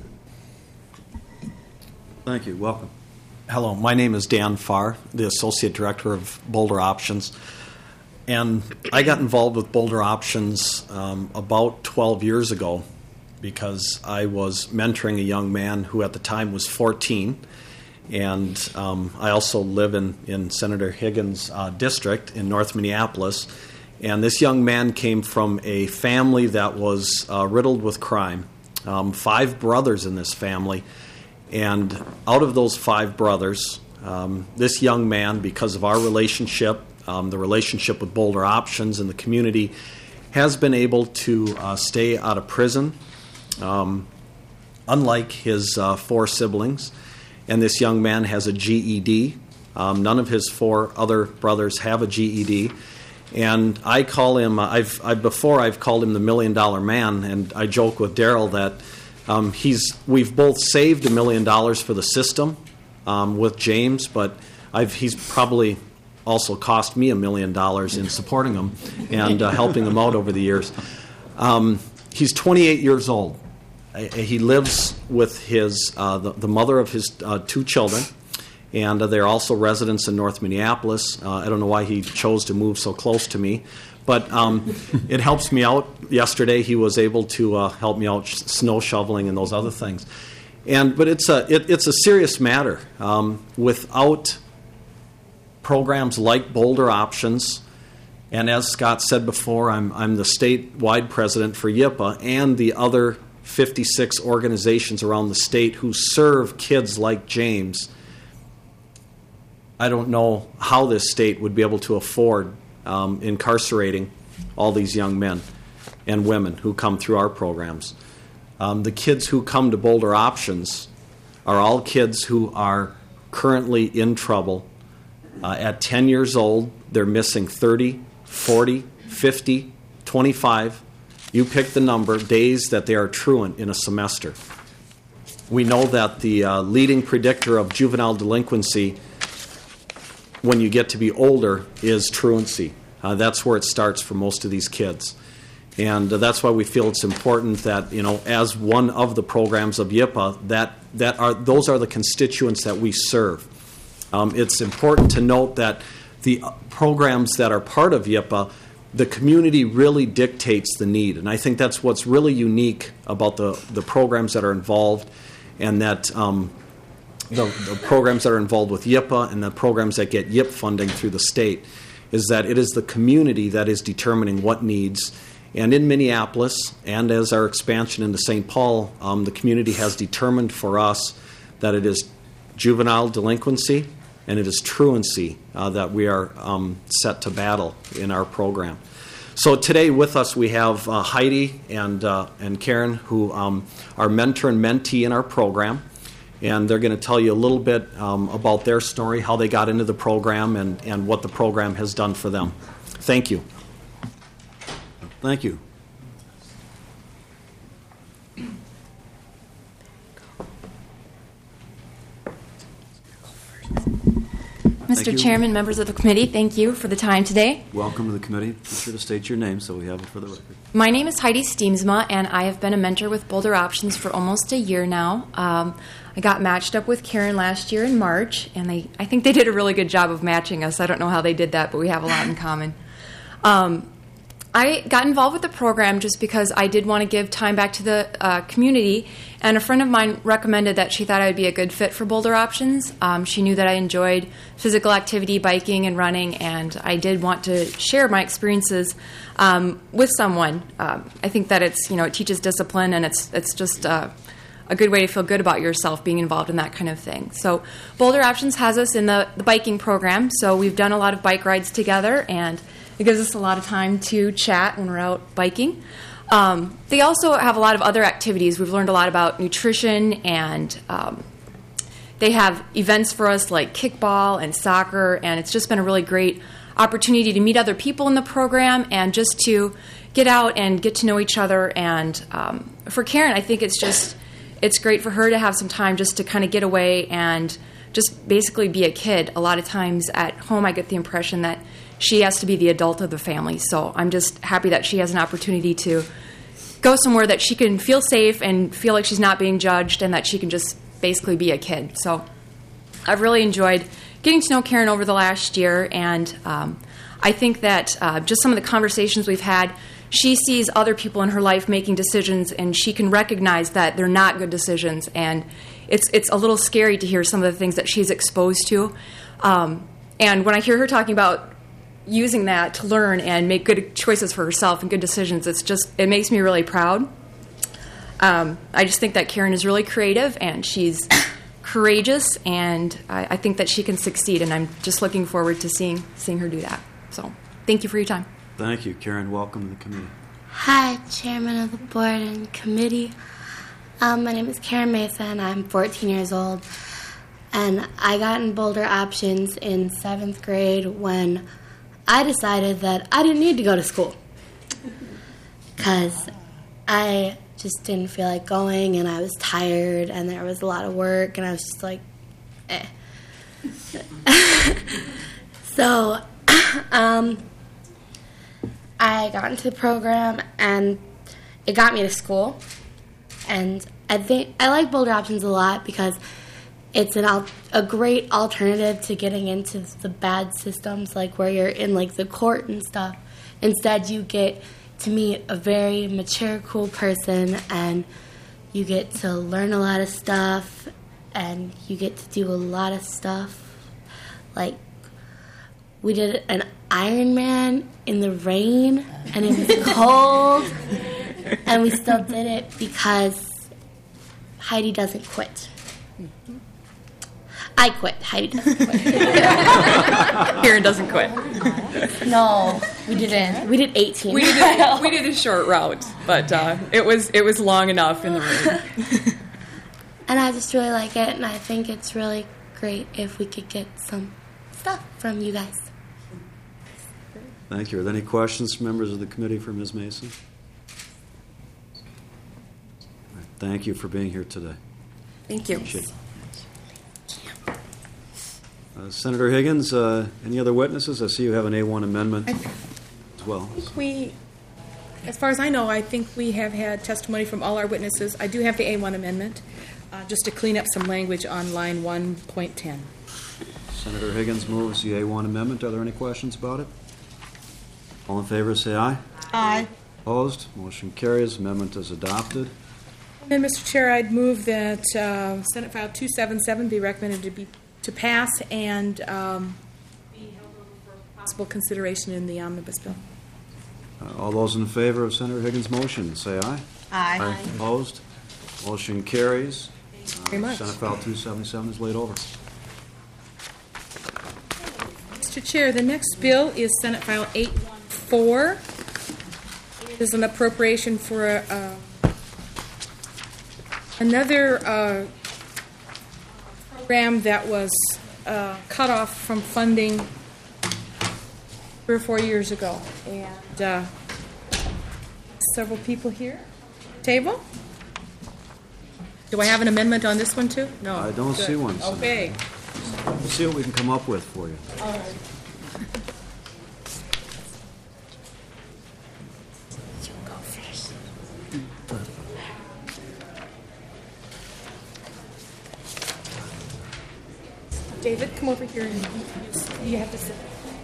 Thank you. Welcome. Hello. My name is Dan Farr, the Associate Director of Boulder Options. And I got involved with Boulder Options about 12 years ago because I was mentoring a young man who at the time was 14. And I also live in Senator Higgins' district in North Minneapolis. And this young man came from a family that was riddled with crime. 5 brothers in this family. And out of those 5 brothers, this young man, because of our relationship, the relationship with Boulder Options and the community, has been able to stay out of prison, unlike his 4 siblings. And this young man has a GED. None of his 4 other brothers have a GED. And I call him, I've called him the $1 million man, and I joke with Daryl that we've both saved $1 million for the system with James, but he's probably also cost me $1 million in supporting him and helping him out over the years. He's 28 years old. He lives with the mother of his 2 children, and they're also residents in North Minneapolis. I don't know why he chose to move so close to me, but it helps me out. Yesterday, he was able to help me out snow shoveling and those other things. But it's a serious matter. Without programs like Boulder Options, and as Scott said before, I'm the statewide president for YIPA and the other 56 organizations around the state who serve kids like James. I don't know how this state would be able to afford incarcerating all these young men and women who come through our programs. The kids who come to Boulder Options are all kids who are currently in trouble. At 10 years old, they're missing 30, 40, 50, 25. You pick the number, days that they are truant in a semester. We know that the leading predictor of juvenile delinquency when you get to be older is truancy. That's where it starts for most of these kids. And that's why we feel it's important that, as one of the programs of YIPA, those are the constituents that we serve. It's important to note that the programs that are part of YIPA, the community really dictates the need. And I think that's what's really unique about the programs that are involved, and that the programs that are involved with YIPA and the programs that get YIP funding through the state, is that it is the community that is determining what needs. And in Minneapolis, and as our expansion into St. Paul, the community has determined for us that it is juvenile delinquency and it is truancy that we are set to battle in our program. So today with us we have Heidi and Karen, who are mentor and mentee in our program. And they're going to tell you a little bit about their story, how they got into the program, and what the program has done for them. Thank you. Thank you. Mr. Chairman, members of the committee, thank you for the time today. Welcome to the committee. Be sure to state your name so we have it for the record. My name is Heidi Steemsma, and I have been a mentor with Boulder Options for almost a year now. I got matched up with Karen last year in March, and I think they did a really good job of matching us. I don't know how they did that, but we have a lot in common. I got involved with the program just because I did want to give time back to the community, and a friend of mine recommended that she thought I would be a good fit for Boulder Options. She knew that I enjoyed physical activity, biking, and running, and I did want to share my experiences with someone. I think that it teaches discipline, and it's just a good way to feel good about yourself being involved in that kind of thing. So Boulder Options has us in the biking program, so we've done a lot of bike rides together, and it gives us a lot of time to chat when we're out biking. They also have a lot of other activities. We've learned a lot about nutrition, and they have events for us like kickball and soccer, and it's just been a really great opportunity to meet other people in the program and just to get out and get to know each other. And for Karen, I think it's great for her to have some time just to kind of get away and just basically be a kid. A lot of times at home I get the impression that she has to be the adult of the family. So I'm just happy that she has an opportunity to go somewhere that she can feel safe and feel like she's not being judged, and that she can just basically be a kid. So I've really enjoyed getting to know Karen over the last year, and I think that just some of the conversations we've had, she sees other people in her life making decisions, and she can recognize that they're not good decisions, and it's a little scary to hear some of the things that she's exposed to. And when I hear her talking about using that to learn and make good choices for herself and good decisions. It makes me really proud. I just think that Karen is really creative and she's courageous, and I think that she can succeed, and I'm just looking forward to seeing her do that. So thank you for your time. Thank you, Karen. Welcome to the committee. Hi, Chairman of the Board and Committee. My name is Karen Mesa, and I'm 14 years old. And I got in Boulder Options in 7th grade when I decided that I didn't need to go to school. Because I just didn't feel like going, and I was tired, and there was a lot of work, and I was just like, eh. So, I got into the program, and it got me to school. And I think I like Boulder Options a lot because it's a great alternative to getting into the bad systems, like where you're in like the court and stuff. Instead, you get to meet a very mature, cool person, and you get to learn a lot of stuff, and you get to do a lot of stuff. Like, we did an Ironman in the rain, and it was cold, and we still did it because Heidi doesn't quit. I quit. Heidi doesn't quit. Karen doesn't quit. No, we didn't. We did 18. We did a short route, but it was long enough in the rain. And I just really like it, and I think it's really great if we could get some stuff from you guys. Thank you. Are there any questions from members of the committee for Ms. Mason? Thank you for being here today. Thank you. Appreciate it. Senator Higgins, any other witnesses? I see you have an A1 amendment as well. As far as I know, I think we have had testimony from all our witnesses. I do have the A1 amendment, just to clean up some language on line 1.10. Senator Higgins moves the A1 amendment. Are there any questions about it? All in favor, say aye. Aye. Opposed? Motion carries. Amendment is adopted. And then, Mr. Chair, I'd move that Senate File 277 be recommended to pass and be held over for possible consideration in the omnibus bill. All those in favor of Senator Higgins' motion, say aye. Aye. Aye. Opposed? Motion carries. Thank you very much. Senate File 277 is laid over. Mr. Chair, the next bill is Senate File 814. It is an appropriation for another program that was cut off from funding 3 or 4 years ago. And several people here. Table? Do I have an amendment on this one, too? No. I don't Good. see one. Okay. We'll see what we can come up with for you. All right. David, come over here and you have to sit.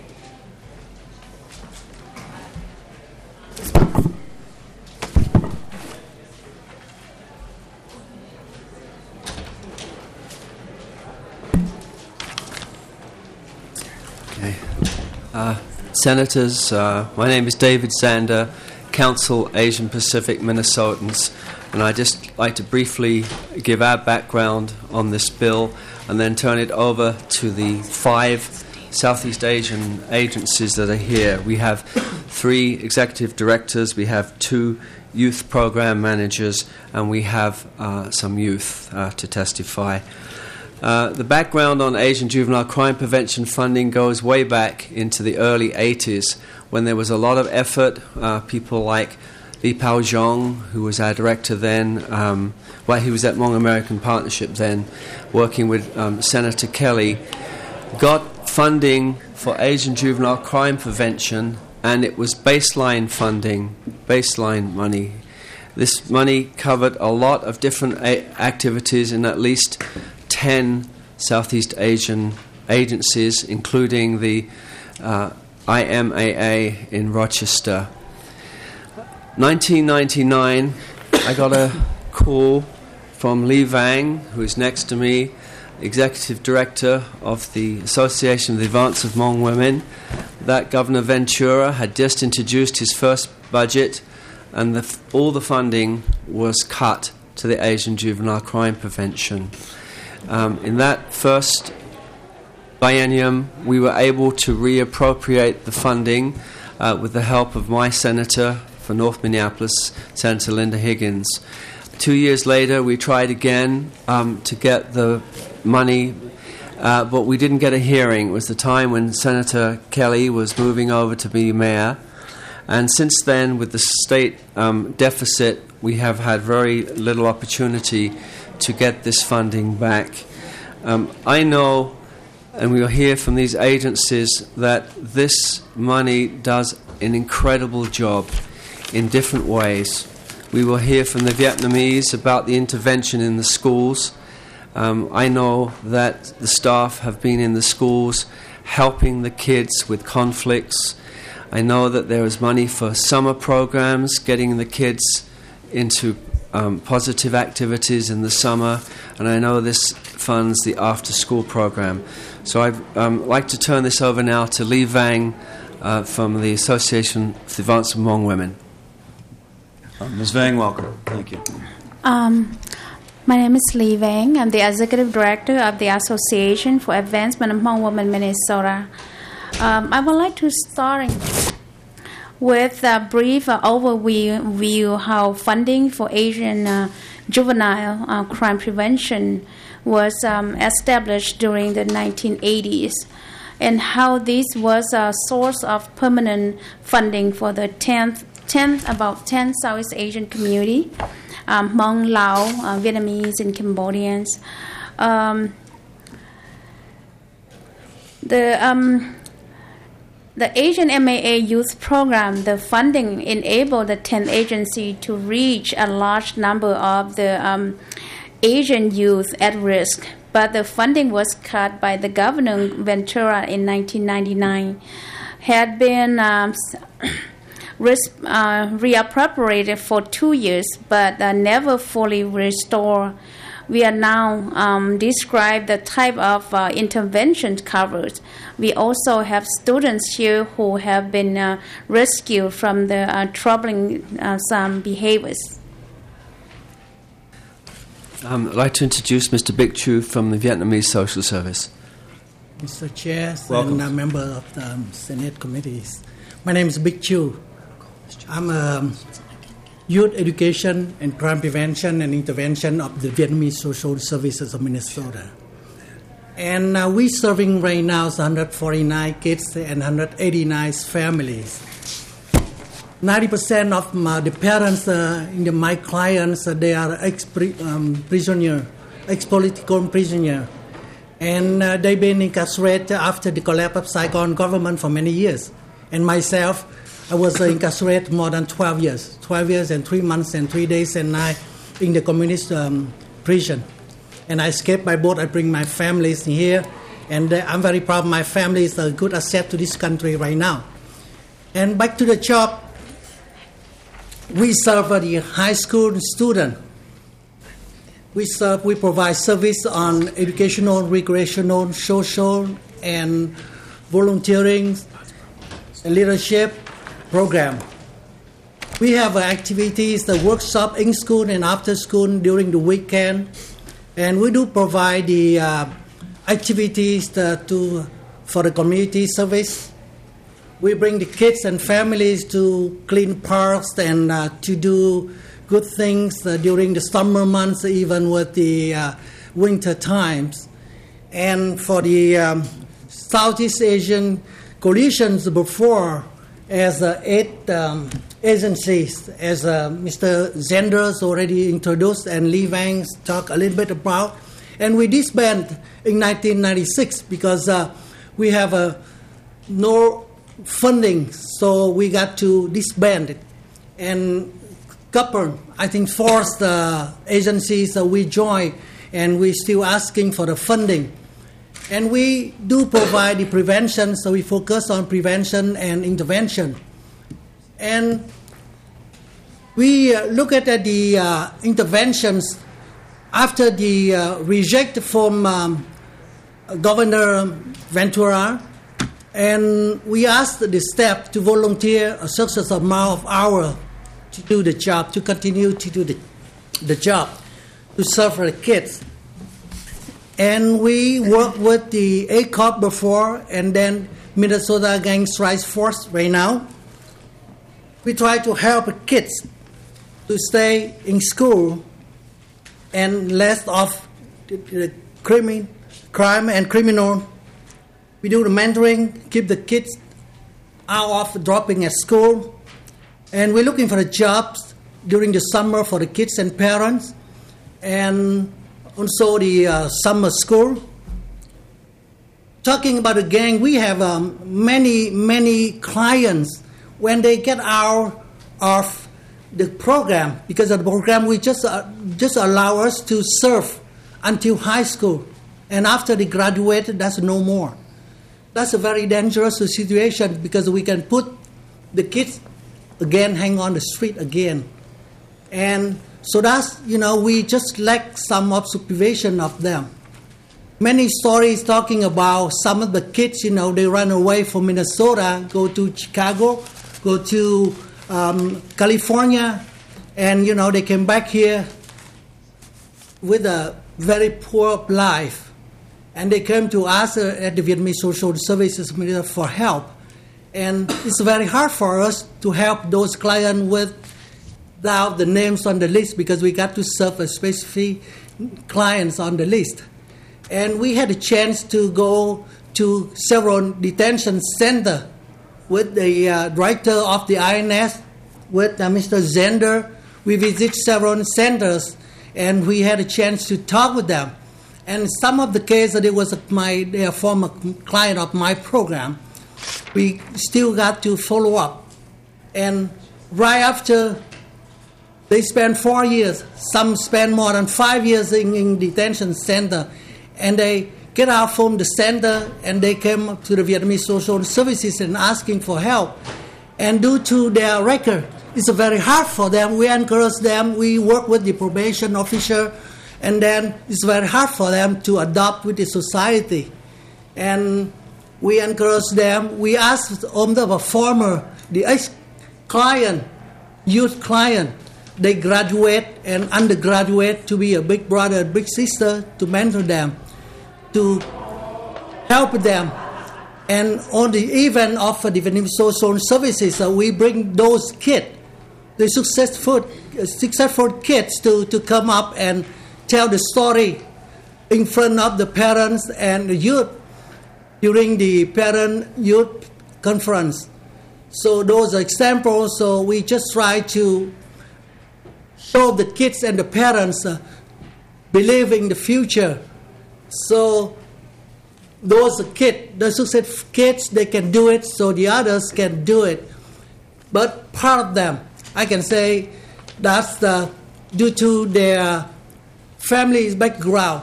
Okay. Senators, my name is David Zander, Council Asian Pacific Minnesotans, and I'd just like to briefly give our background on this bill and then turn it over to the 5 Southeast Asian agencies that are here. We have 3 executive directors, we have 2 youth program managers, and we have some youth to testify. The background on Asian juvenile crime prevention funding goes way back into the early 80s when there was a lot of effort. People like Li Pao Zhong, who was our director then, he was at Hmong American Partnership then, working with Senator Kelly, got funding for Asian juvenile crime prevention, and it was baseline funding, baseline money. This money covered a lot of different activities in at least 10 Southeast Asian agencies, including the IMAA in Rochester. 1999, I got a call from Li Vang, who is next to me, Executive Director of the Association of the Advance of Hmong Women, that Governor Ventura had just introduced his first budget, and all the funding was cut to the Asian juvenile crime prevention. In that first biennium, we were able to reappropriate the funding with the help of my senator for North Minneapolis, Senator Linda Higgins. 2 years later, we tried again to get the money, but we didn't get a hearing. It was the time when Senator Kelly was moving over to be mayor. And since then, with the state deficit, we have had very little opportunity to get this funding back. I know, and we'll hear from these agencies, that this money does an incredible job in different ways. We will hear from the Vietnamese about the intervention in the schools. I know that the staff have been in the schools helping the kids with conflicts. I know that there is money for summer programs, getting the kids into positive activities in the summer, and I know this funds the after-school program. So I'd like to turn this over now to Lee Vang from the Association for the Advancement of Hmong Women. Ms. Vang, welcome. Thank you. My name is Lee Vang. I'm the Executive Director of the Association for Advancement of Hmong Women, Minnesota. I would like to start with a brief overview how funding for Asian juvenile crime prevention was established during the 1980s, and how this was a source of permanent funding for the 10 Southeast Asian community, Hmong, Lao, Vietnamese, and Cambodians. The Asian MAA Youth Program, the funding enabled the 10th agency to reach a large number of the Asian youth at risk, but the funding was cut by the Governor Ventura in 1999. Had been reappropriated for 2 years, but never fully restored. We are now describe the type of intervention covered. We also have students here who have been rescued from the troubling some behaviors. I'd like to introduce Mr. Bích Chu from the Vietnamese Social Service. Mr. Chair Welcome. and a member of the Senate committees. My name is Bích Chu. I'm a Youth Education and Crime Prevention and Intervention of the Vietnamese Social Services of Minnesota. And we're serving right now 149 kids and 189 families. 90% of the parents in my clients, they are ex-political prisoner. And they've been incarcerated after the collapse of Saigon government for many years. And myself, I was incarcerated more than 12 years. 12 years and 3 months and 3 days and night in the communist prison. And I escaped by boat. I bring my families here. And I'm very proud my family is a good asset to this country right now. And back to the job, we serve the high school student. We provide service on educational, recreational, social, and volunteering, and leadership program. We have activities, the workshop in school and after school during the weekend, and we do provide the activities for the community service. We bring the kids and families to clean parks and to do good things during the summer months, even with the winter times. And for the Southeast Asian coalitions before, as 8 agencies, as Mr. Zenders already introduced and Lee Vang talked a little bit about. And we disbanded in 1996 because we have no funding, so we got to disband it. And couple, I think, forced the agencies we joined, and we're still asking for the funding. And we do provide the prevention, so we focus on prevention and intervention. And we look at the interventions after the reject from Governor Ventura And we asked the staff to volunteer a certain amount of hours to do the job, to continue to do the job, to serve the kids. And we worked with the ACOP before, and then Minnesota Gang Strike Force right now. We try to help the kids to stay in school and less of the crime and criminal. We do the mentoring, keep the kids out of dropping at school. And we're looking for the jobs during the summer for the kids and parents. And also the summer school. Talking about the gang, we have many clients when they get out of the program, because of the program we just allow us to serve until high school, and after they graduate, that's no more. That's a very dangerous situation, because we can put the kids again hang on the street again. And so that's, we just lack some observation of them. Many stories talking about some of the kids, they run away from Minnesota, go to Chicago, go to California, and, they came back here with a very poor life. And they came to us at the Vietnamese Social Services for help. And it's very hard for us to help those clients without the names on the list, because we got to serve a specific clients on the list. And we had a chance to go to several detention centers with the director of the INS, with Mr. Zender. We visited several centers, and we had a chance to talk with them. And some of the cases, they was a former client of my program. We still got to follow up. And right after they spent 4 years, some spent more than 5 years in detention center, and they get out from the center and they came up to the Vietnamese Social Services and asking for help. And due to their record, it's very hard for them. We encourage them. We work with the probation officer, and then it's very hard for them to adopt with the society. And we encourage them. We ask the ex-client, youth client, they graduate and undergraduate to be a big brother, big sister, to mentor them, to help them. And on the event of the Vietnamese Social Services, we bring those kids, the successful kids, to come up and tell the story in front of the parents and the youth during the parent-youth conference. So those are examples. So we just try to show the kids and the parents believe in the future. So those kids, the successful kids, they can do it, so the others can do it. But part of them, I can say, that's due to their family's background.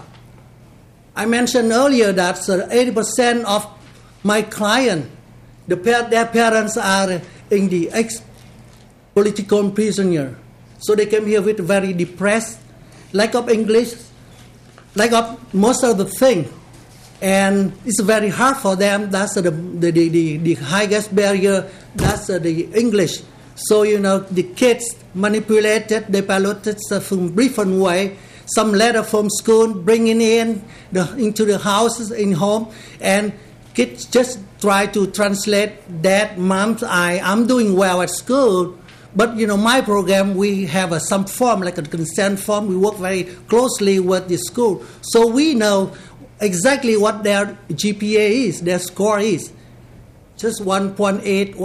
I mentioned earlier that 80% of my clients, their parents are in the ex-political prisoner. So they came here with very depressed, lack of English, lack of most of the thing. And it's very hard for them. That's the highest barrier, that's the English. So, the kids manipulated, they piloted from different way. Some letter from school, bringing into the houses, in home, and kids just try to translate that, Mom, I'm doing well at school, but, my program, we have some form, like a consent form. We work very closely with the school. So we know exactly what their GPA is, their score is. Just 1.8,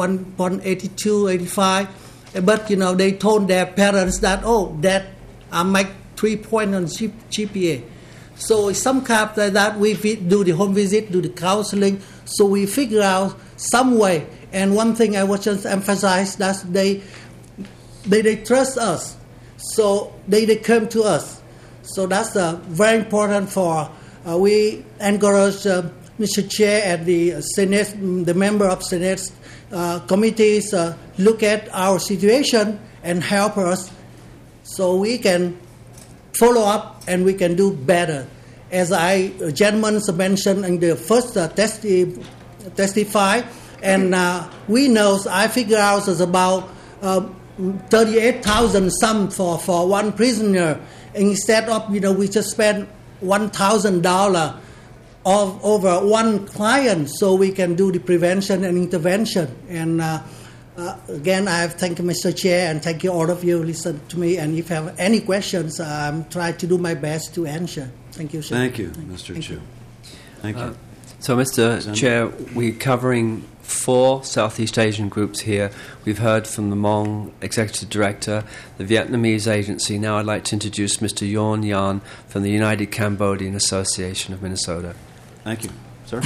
1.82, 85. But, they told their parents that, Dad, I make 3 points on GPA. So some kind like that, we do the home visit, do the counseling. So we figure out some way. And one thing I want to emphasize, that they trust us. So they come to us. So that's very important for, we encourage Mr. Chair and the Senate, the member of Senate committees, look at our situation and help us so we can follow up and we can do better. As gentlemen mentioned in the first testify, and we know, I figure out it's about 38,000 sum for one prisoner. Instead of, we just spend $1,000 over one client, so we can do the prevention and intervention. And again, I thank you, Mr. Chair, and thank you all of you listen to me. And if you have any questions, I'm trying to do my best to answer. Thank you, sir. Thank you, Mr. Chu. Thank you. So, Mr. Chair, we're covering 4 Southeast Asian groups here. We've heard from the Hmong Executive Director, the Vietnamese agency. Now I'd like to introduce Mr. Yon Yan from the United Cambodian Association of Minnesota. Thank you. Sir?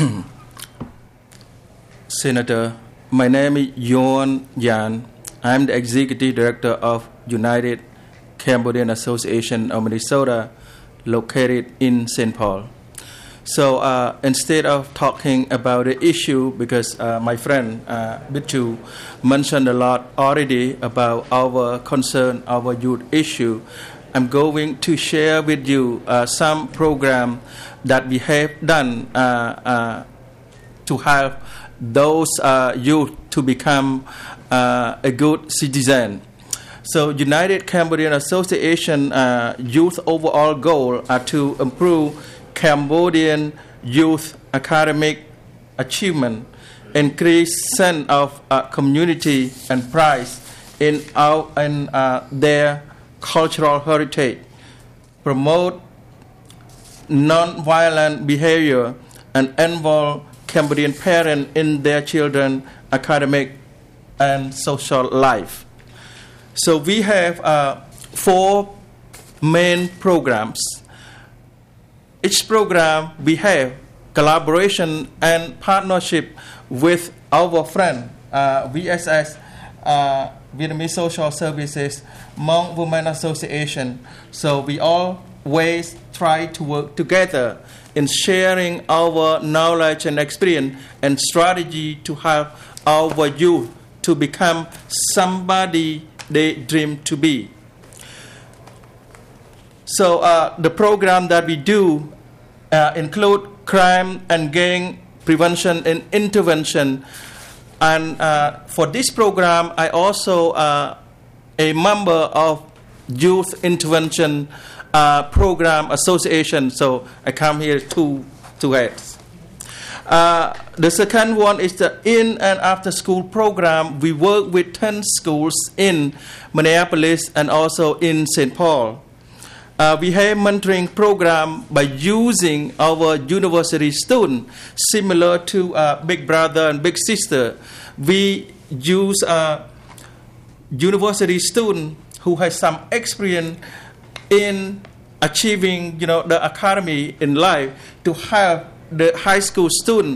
Senator, my name is Yon Yan. I'm the Executive Director of United Cambodian Association of Minnesota, located in St. Paul. So instead of talking about the issue, because my friend Bichu mentioned a lot already about our concern, our youth issue, I'm going to share with you some program that we have done to help those youth to become a good citizen. So United Cambodian Association youth overall goal are to improve Cambodian youth academic achievement, increase sense of community and pride in their cultural heritage, promote non-violent behavior, and involve Cambodian parents in their children's academic and social life. So we have 4 main programs. Each program we have collaboration and partnership with our friend VSS, Vietnamese Social Services, Hmong Women Association. So we always try to work together in sharing our knowledge and experience and strategy to help our youth to become somebody they dream to be. So the program that we do include crime and gang prevention and intervention. And for this program, I also a member of Youth Intervention Program Association. So I come here to heads. The second one is the in and after school program. We work with 10 schools in Minneapolis and also in St. Paul. We have mentoring program by using our university students, similar to Big Brother and Big Sister. We use university student who has some experience in achieving, the academy in life to help the high school student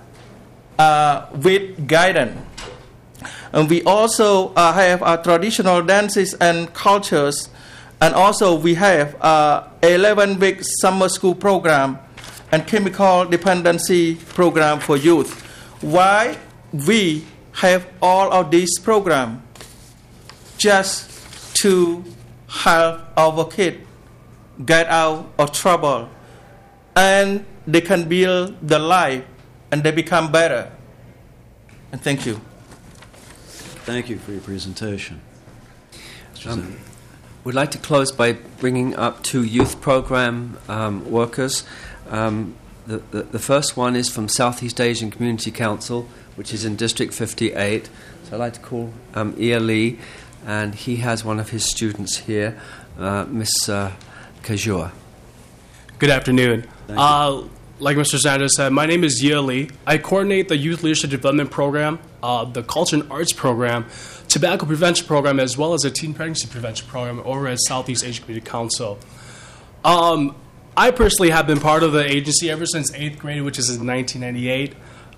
with guidance. And we also have traditional dances and cultures. And also we have 11-week summer school program and chemical dependency program for youth. Why we have all of these programs? Just to help our kids get out of trouble, and they can build their life and they become better. And thank you. Thank you for your presentation. We'd like to close by bringing up 2 youth program workers. The first one is from Southeast Asian Community Council, which is in District 58. So I'd like to call Ia Lee, and he has one of his students here, Miss Kajua. Good afternoon. Like Mr. Sanders said, my name is Ia Lee. I coordinate the Youth Leadership Development Program, the Culture and Arts Program, Tobacco Prevention Program, as well as a Teen Pregnancy Prevention Program over at Southeast Asian Community Council. I personally have been part of the agency ever since 8th grade, which is in 1998.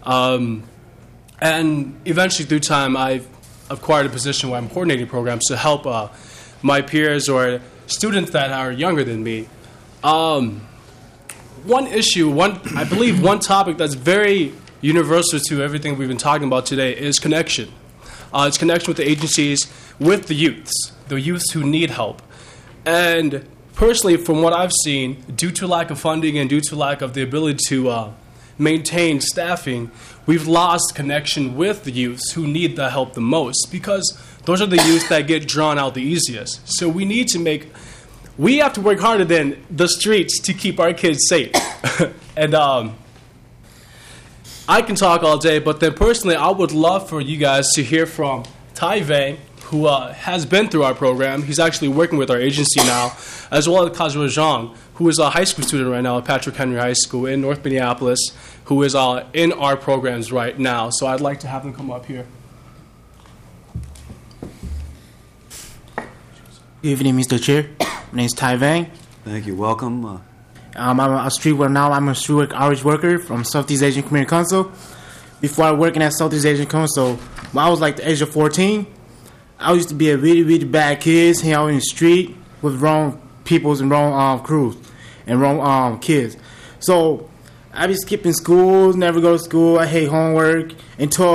And eventually through time, I've acquired a position where I'm coordinating programs to help my peers or students that are younger than me. One topic that's very universal to everything we've been talking about today is connection. It's connection with the agencies, with the youths who need help. And personally, from what I've seen, due to lack of funding and due to lack of the ability to maintain staffing, we've lost connection with the youths who need the help the most, because those are the youth that get drawn out the easiest. So we have to work harder than the streets to keep our kids safe. And I can talk all day, but then personally, I would love for you guys to hear from Tai Vang, who has been through our program. He's actually working with our agency now, as well as Kazra Zhang, who is a high school student right now at Patrick Henry High School in North Minneapolis, who is in our programs right now. So I'd like to have them come up here. Good evening, Mr. Chair. My name is Tai Vang. Thank you. Welcome. I'm a street worker now. I'm a street outreach worker from Southeast Asian Community Council. Before I was working at Southeast Asian Council, when I was like the age of 14, I used to be a really, really bad kid, hang out in the street with wrong peoples and wrong crews and wrong kids. So I be skipping school, never go to school. I hate homework until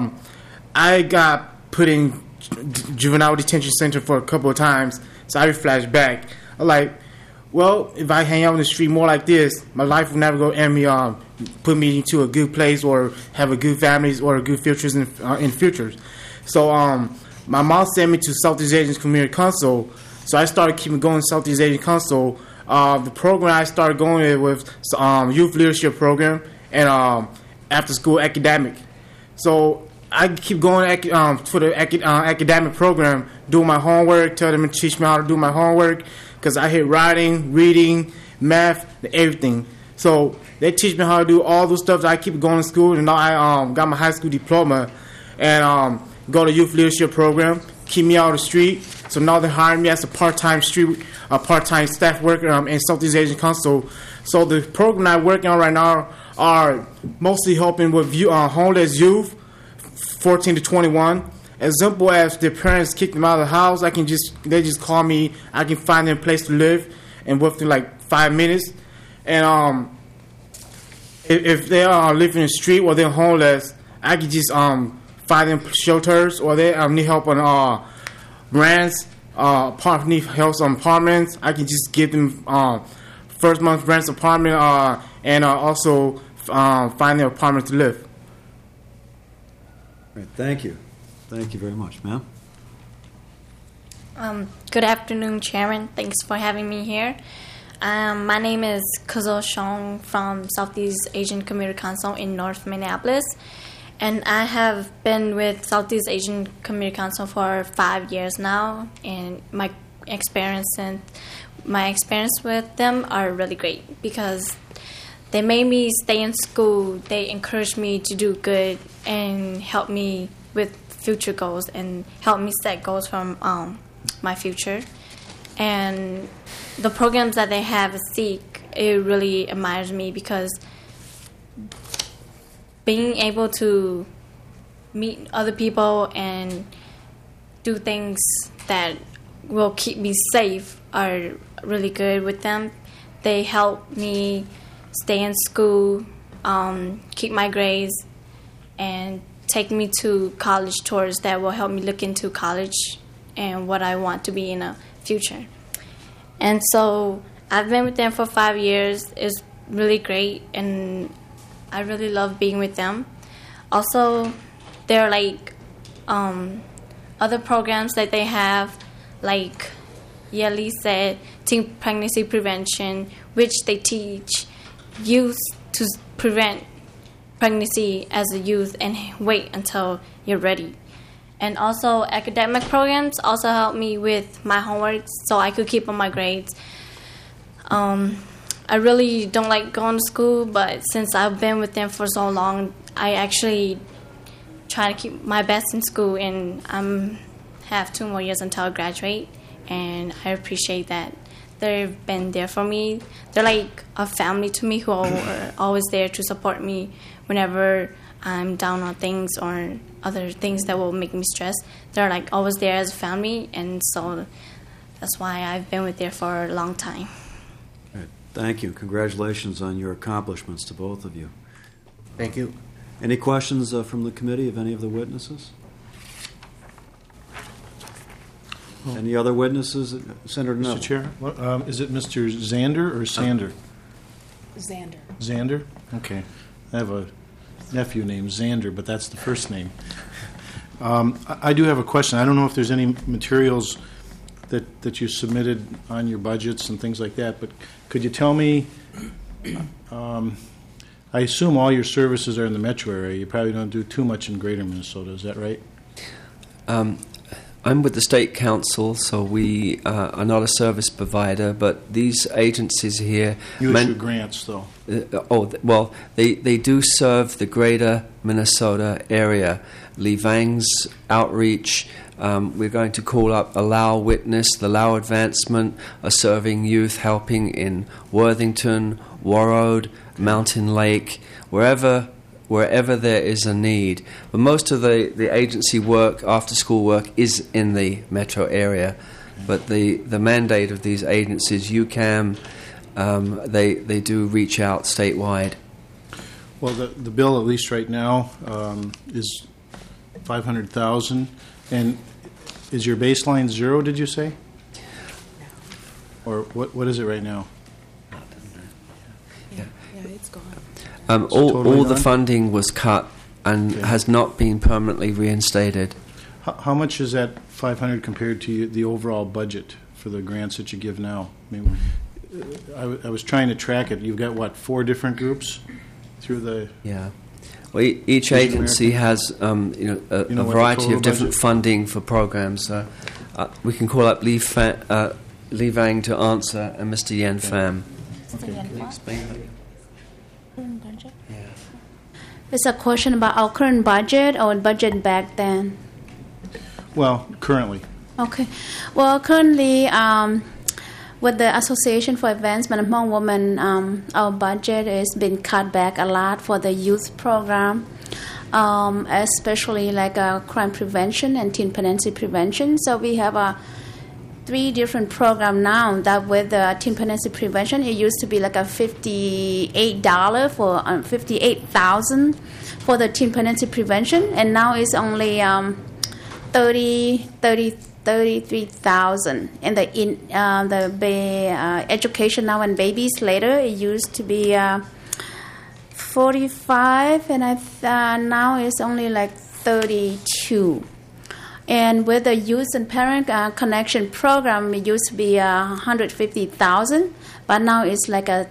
I got put in juvenile detention center for a couple of times. So I flash back. I'm like, well, if I hang out in the street more like this, my life will never go and me put me into a good place or have a good families or a good futures in futures. So my mom sent me to Southeast Asian Community Council. So I started keeping going to Southeast Asian Council. The program I started going with youth leadership program and after school academic. So I keep going for the academic program, doing my homework, tell them to teach me how to do my homework, because I hate writing, reading, math, everything. So they teach me how to do all those stuff that I keep going to school, and now I got my high school diploma and go to youth leadership program, keep me out of the street. So now they hire me as a part-time staff worker in Southeast Asian Council. So the program I'm working on right now are mostly helping with homeless youth, 14 to 21. As simple as their parents kick them out of the house, they just call me. I can find them a place to live, and within like 5 minutes. And if they are living in the street or they're homeless, I can just find them shelters, or they need help on rents, need help on apartments. I can just give them first month rents apartment and also find them apartment to live. Right, thank you. Thank you very much, ma'am. Good afternoon, Chairman. Thanks for having me here. My name is Kuzo Shong from Southeast Asian Community Council in North Minneapolis. And I have been with Southeast Asian Community Council for 5 years now. And my experience with them are really great because they made me stay in school. They encouraged me to do good and help me with future goals and help me set goals from my future. And the programs that they have at Seek, it really admires me because being able to meet other people and do things that will keep me safe are really good with them. They help me stay in school, keep my grades, and take me to college tours that will help me look into college and what I want to be in the future. And so I've been with them for 5 years. It's really great, and I really love being with them. Also, there are like other programs that they have, like Yeli said, teen pregnancy prevention, which they teach youth to prevent pregnancy as a youth and wait until you're ready. And also academic programs also help me with my homework so I could keep on my grades. I really don't like going to school, but since I've been with them for so long, I actually try to keep my best in school, and I have 2 more years until I graduate, and I appreciate that. They've been there for me. They're like a family to me who are always there to support me whenever I'm down on things or other things that will make me stress. They're like always there as a family, and so that's why I've been with there for a long time. Right. Thank you. Congratulations on your accomplishments to both of you. Thank you. Any questions from the committee of any of the witnesses? Any other witnesses? Senator Neville. Mr. Chair, is it Mr. Zander or Sander? Zander. Zander? Okay. I have a nephew named Xander, but that's the first name. I do have a question. I don't know if there's any materials that you submitted on your budgets and things like that, but could you tell me, I assume all your services are in the metro area. You probably don't do too much in greater Minnesota. Is that right? I'm with the State Council, so we are not a service provider, but these agencies here... You issue grants, though. They do serve the greater Minnesota area. Lee Vang's outreach, we're going to call up Allow Witness, the Lao Advancement, are serving youth, helping in Worthington, Warroad, Mountain Lake, wherever there is a need. But most of the agency work, after-school work, is in the metro area. But the mandate of these agencies, UCAM, they do reach out statewide. Well, the bill, at least right now, is $500,000. And is your baseline zero, did you say? Or what is it right now? It's gone. All the funding was cut and has not been permanently reinstated. How much is that 500 compared to the overall budget for the grants that you give now? I mean, I was trying to track it. You've got, 4 different groups through the... Yeah. Well, each agency has a variety of different funding for programs. We can call up Lee Vang to answer, and Mr. Yen Pham. Okay. Can you explain that? It's a question about our current budget or budget back then? Well, currently. Okay. Well, currently, with the Association for Advancement Among Women, our budget has been cut back a lot for the youth program, especially like crime prevention and teen pregnancy prevention. So we have 3 different programs now that with the teen pregnancy prevention, it used to be like a $58 for $58,000 for the teen pregnancy prevention, and now it's only $33,000. And the education now and babies later, it used to be $45, and now it's only like $32. And with the Youth and Parent Connection program, it used to be $150,000, but now it's like a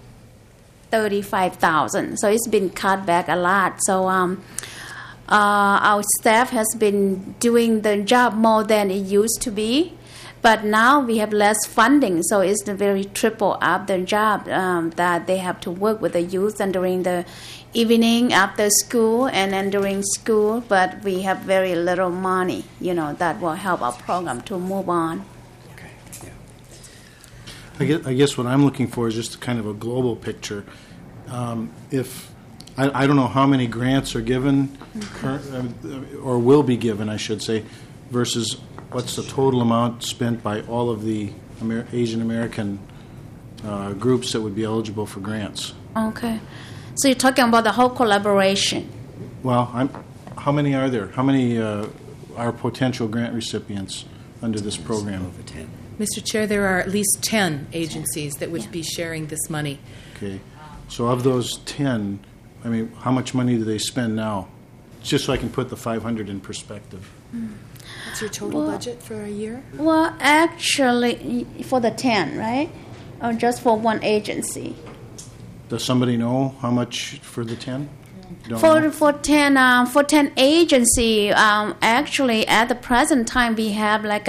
$35,000. So it's been cut back a lot. So our staff has been doing the job more than it used to be, but now we have less funding, so it's the very triple up the job that they have to work with the youth and during the evening after school and then during school, but we have very little money, that will help our program to move on. I guess what I'm looking for is just kind of a global picture. If I don't know how many grants are given, or will be given, I should say, versus what's the total amount spent by all of the Asian American groups that would be eligible for grants. Okay. So you're talking about the whole collaboration. Well, how many are there? How many are potential grant recipients under this program? Over 10. Mr. Chair, there are at least 10 agencies that would be sharing this money. Okay. So of those 10, how much money do they spend now? Just so I can put the 500 in perspective. What's your total budget for a year? Well, actually, for the 10, right? Or just for one agency? Does somebody know how much for the 10? For 10 agency, actually at the present time we have like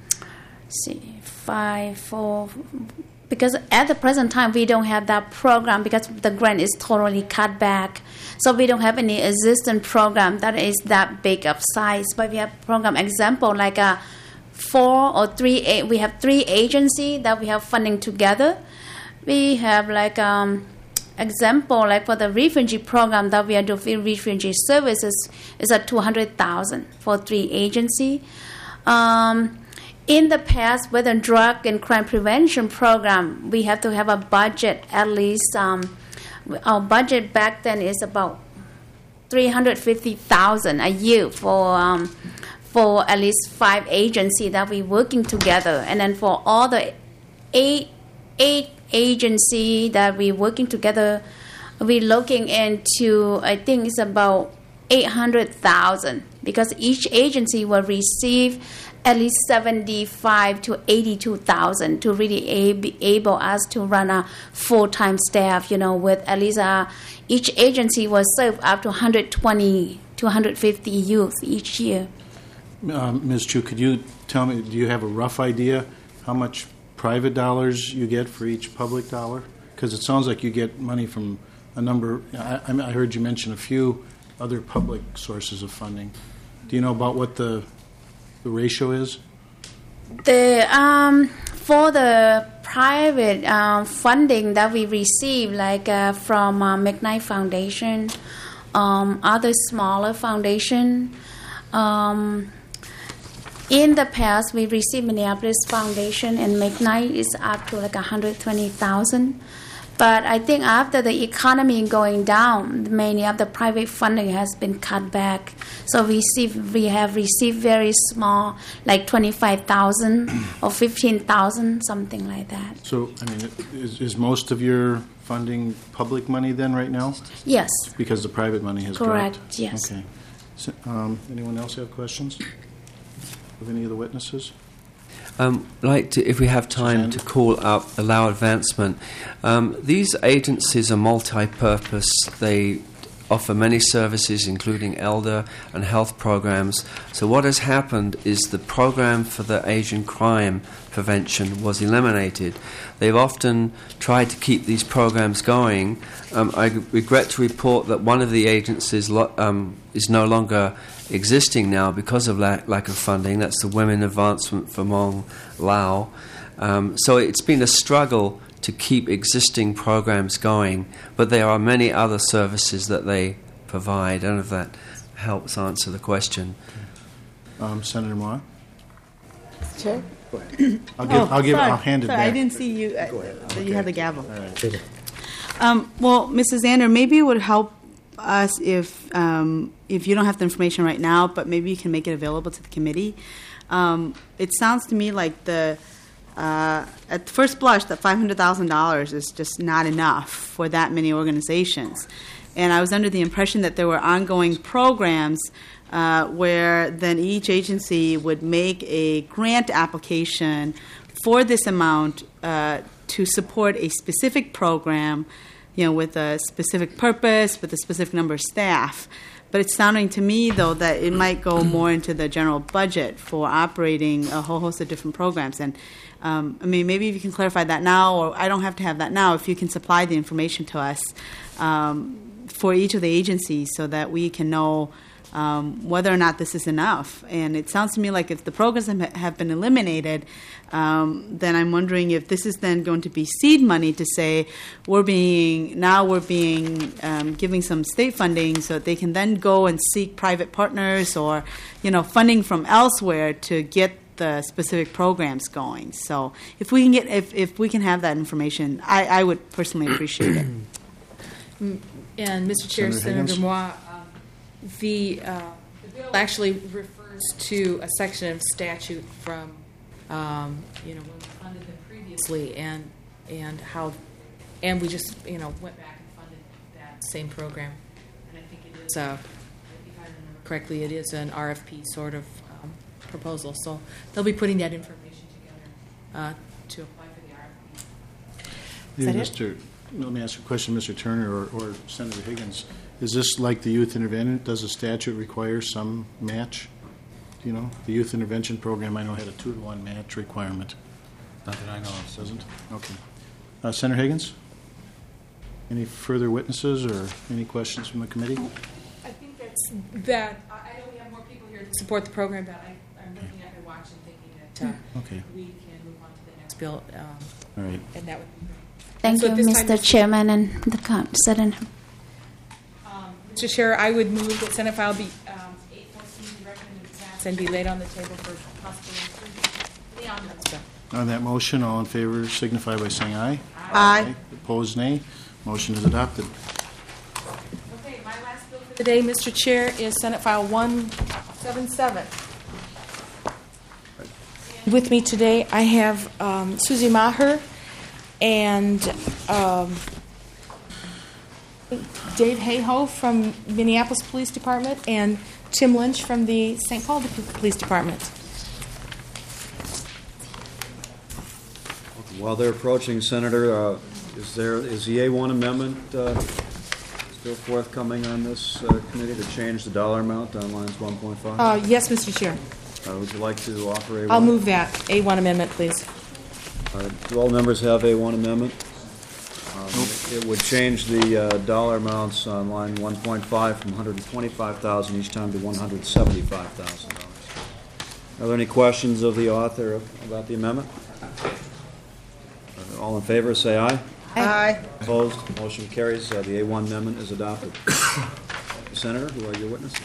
4. Because at the present time we don't have that program because the grant is totally cut back. So we don't have any existing program that is that big of size. But we have program example like 4 or 3. We have 3 agencies that we have funding together. We have like example like for the refugee program that we are doing refugee services is at $200,000 for 3 agencies. In the past, with the drug and crime prevention program, we have to have a budget at least. Our budget back then is about $350,000 a year for at least 5 agencies that we're working together, and then for all the eight agencies that we're working together, we're looking into, I think it's about 800,000, because each agency will receive at least 75 to 82,000 to really be able us to run a full-time staff, with at least each agency will serve up to 120 to 150 youth each year. Ms. Chu, could you tell me, do you have a rough idea how much private dollars you get for each public dollar? Because it sounds like you get money from a number. I heard you mention a few other public sources of funding. Do you know about what the ratio is? For the private funding that we receive, like from McKnight Foundation, other smaller foundation. In the past, we received Minneapolis Foundation, and McKnight is up to like 120,000. But I think after the economy going down, many of the private funding has been cut back. So we have received very small, like 25,000 or 15,000, something like that. So, is most of your funding public money then right now? Yes. Because the private money has Correct, dropped? yes. Okay. So, anyone else have questions of any of the witnesses? Like to, if we have time to allow advancement. These agencies are multi-purpose. They offer many services, including elder and health programs. So what has happened is the program for the Asian crime prevention was eliminated. They've often tried to keep these programs going. I regret to report that one of the agencies is no longer existing now because of lack of funding. That's the Women Advancement for Hmong Lao. So it's been a struggle to keep existing programs going, but there are many other services that they provide. I don't know if that helps answer the question. Senator Ma? Chair? Go ahead. I'll hand it back. I didn't see you. You had the gavel. All right. Well, Mrs. Zander, maybe it would help us if you don't have the information right now, but maybe you can make it available to the committee. It sounds to me like at first blush, that $500,000 is just not enough for that many organizations. And I was under the impression that there were ongoing programs where then each agency would make a grant application for this amount to support a specific program, with a specific purpose, with a specific number of staff. But it's sounding to me, though, that it might go more into the general budget for operating a whole host of different programs. And, maybe if you can clarify that now, or I don't have to have that now, if you can supply the information to us for each of the agencies so that we can know whether or not this is enough. And it sounds to me like if the programs have been eliminated, then I'm wondering if this is then going to be seed money to say we're being giving some state funding so that they can then go and seek private partners or funding from elsewhere to get the specific programs going. So if we can if we can have that information, I would personally appreciate it. And Mr. Chair, Senator Moore, the bill actually refers to a section of statute from when we funded them previously, and we just went back and funded that same program. And I think it is, if I remember correctly, it is an RFP sort of proposal. So they'll be putting that information together to apply for the RFP. Let me ask you a question, Mr. Turner or Senator Higgins. Is this like the youth intervention? Does the statute require some match? Do you know? The youth intervention program, I know, had a 2-to-1 match requirement. Not that I know of. Doesn't? Okay. Senator Higgins? Any further witnesses or any questions from the committee? I think that I know we have more people here to support the program, but I'm looking at my watch and thinking that we can move on to the next bill. All right. And that would be great. Thank you, Mr. Chairman and the Senator. Mr. Chair, I would move that Senate File be 814 be recommended to pass and be laid on the table for possible inclusion in the omnibus bill. On that motion, all in favor signify by saying aye. Aye. Opposed, nay. Motion is adopted. Okay, my last bill for the day, Mr. Chair, is Senate File 177. With me today, I have Susie Maher and Dave Hayhoe from Minneapolis Police Department and Tim Lynch from the St. Paul Police Department. While they're approaching, Senator, is the A1 amendment still forthcoming on this committee to change the dollar amount on lines 1.5? Yes, Mr. Chair. Would you like to offer A1? I'll move that. A1 amendment, please. Do all members have A1 amendment? It would change the dollar amounts on line 1.5 from $125,000 each time to $175,000. Are there any questions of the author about the amendment? All in favor, say aye. Aye. Opposed? Motion carries. The A1 amendment is adopted. Senator, who are your witnesses?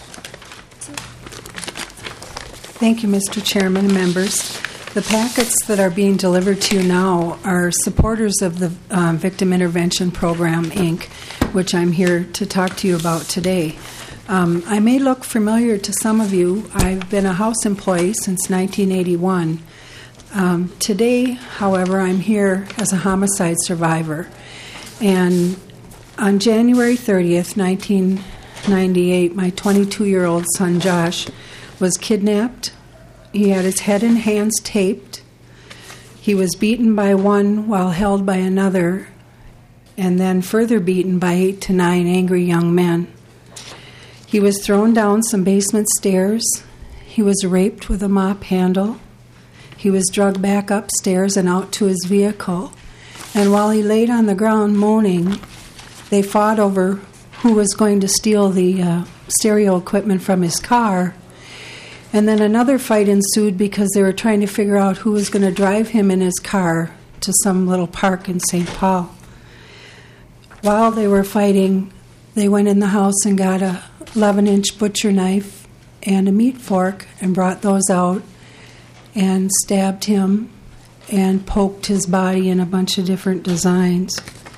Thank you, Mr. Chairman and members. The packets that are being delivered to you now are supporters of the Victim Intervention Program, Inc., which I'm here to talk to you about today. I may look familiar to some of you. I've been a House employee since 1981. Today, however, I'm here as a homicide survivor. And on January 30th, 1998, my 22-year-old son, Josh, was kidnapped. He had his head and hands taped. He was beaten by one while held by another, and then further beaten by 8 to 9 angry young men. He was thrown down some basement stairs. He was raped with a mop handle. He was dragged back upstairs and out to his vehicle. And while he laid on the ground moaning, they fought over who was going to steal the stereo equipment from his car. And then another fight ensued because they were trying to figure out who was going to drive him in his car to some little park in St. Paul. While they were fighting, they went in the house and got a 11-inch butcher knife and a meat fork and brought those out and stabbed him and poked his body in a bunch of different designs.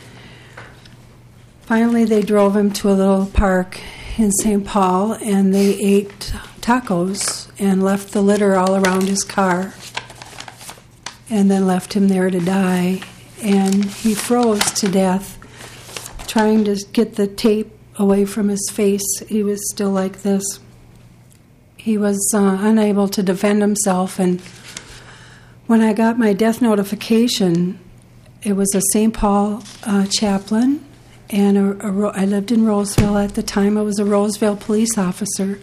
Finally, they drove him to a little park in St. Paul, and they ate tacos and left the litter all around his car and then left him there to die. And he froze to death trying to get the tape away from his face. He was still like this. He was unable to defend himself, and when I got my death notification, it was a St. Paul chaplain, and I lived in Roseville at the time. I was a Roseville police officer.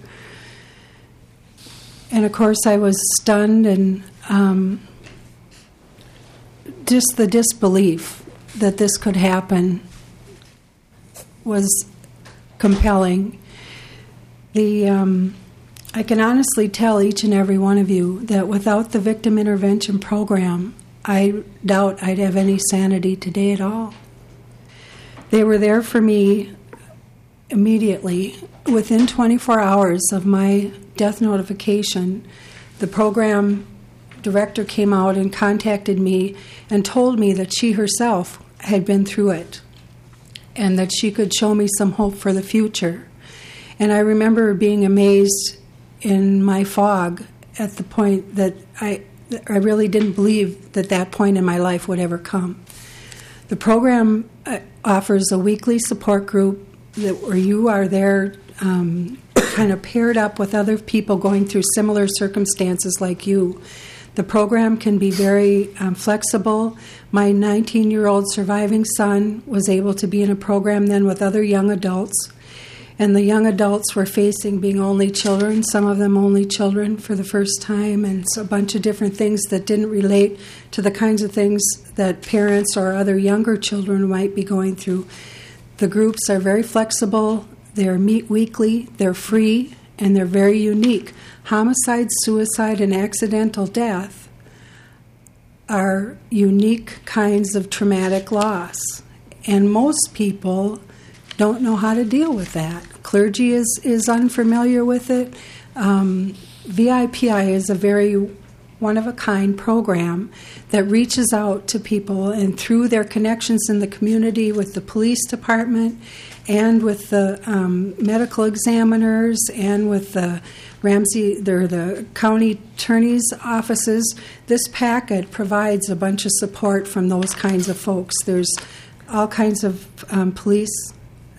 And of course, I was stunned, and just the disbelief that this could happen was compelling. I can honestly tell each and every one of you that without the Victim Intervention Program, I doubt I'd have any sanity today at all. They were there for me immediately. Within 24 hours of my death notification, the program director came out and contacted me and told me that she herself had been through it and that she could show me some hope for the future. And I remember being amazed in my fog at the point that I really didn't believe that point in my life would ever come. The program offers a weekly support group where you are there kind of paired up with other people going through similar circumstances like you. The program can be very flexible. My 19-year-old surviving son was able to be in a program then with other young adults. And the young adults were facing being only children, some of them only children for the first time, and a bunch of different things that didn't relate to the kinds of things that parents or other younger children might be going through. The groups are very flexible, they meet weekly, they're free, and they're very unique. Homicide, suicide, and accidental death are unique kinds of traumatic loss, and most people don't know how to deal with that. Clergy is unfamiliar with it. VIPI is a very one-of-a-kind program that reaches out to people, and through their connections in the community with the police department and with the medical examiners and with the the county attorney's offices, this packet provides a bunch of support from those kinds of folks. There's all kinds of police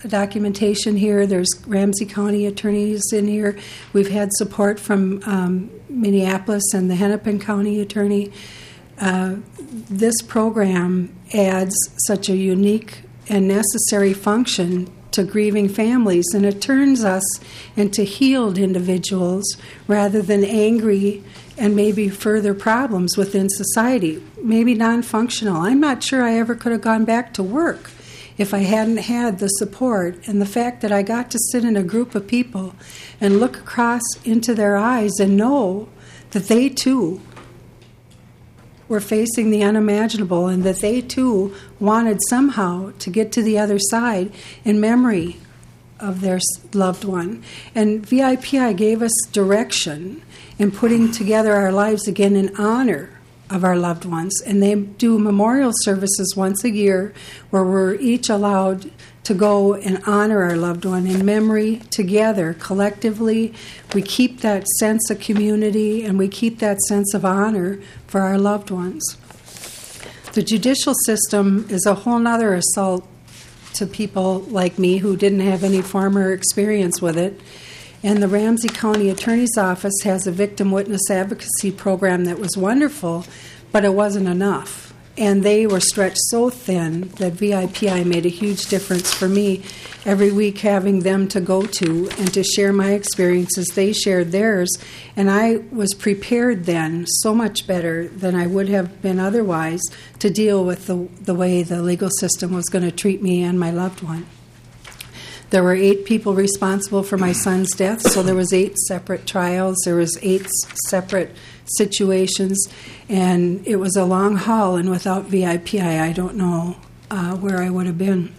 documentation here. There's Ramsey County attorneys in here. We've had support from Minneapolis and the Hennepin County attorney. This program adds such a unique and necessary function to grieving families, and it turns us into healed individuals rather than angry and maybe further problems within society, maybe non-functional. I'm not sure I ever could have gone back to work if I hadn't had the support and the fact that I got to sit in a group of people and look across into their eyes and know that they too were facing the unimaginable and that they too wanted somehow to get to the other side in memory of their loved one. And VIPI gave us direction in putting together our lives again in honor of our loved ones. And they do memorial services once a year where we're each allowed to go and honor our loved one in memory together, collectively. We keep that sense of community and we keep that sense of honor for our loved ones. The judicial system is a whole nother assault to people like me who didn't have any former experience with it. And the Ramsey County Attorney's Office has a victim witness advocacy program that was wonderful, but it wasn't enough. And they were stretched so thin that VIPI made a huge difference for me every week, having them to go to and to share my experiences. They shared theirs, and I was prepared then so much better than I would have been otherwise to deal with the way the legal system was going to treat me and my loved one. There were 8 people responsible for my son's death, so there was 8 separate trials. There was 8 separate situations, and it was a long haul, and without VIPI, I don't know where I would have been.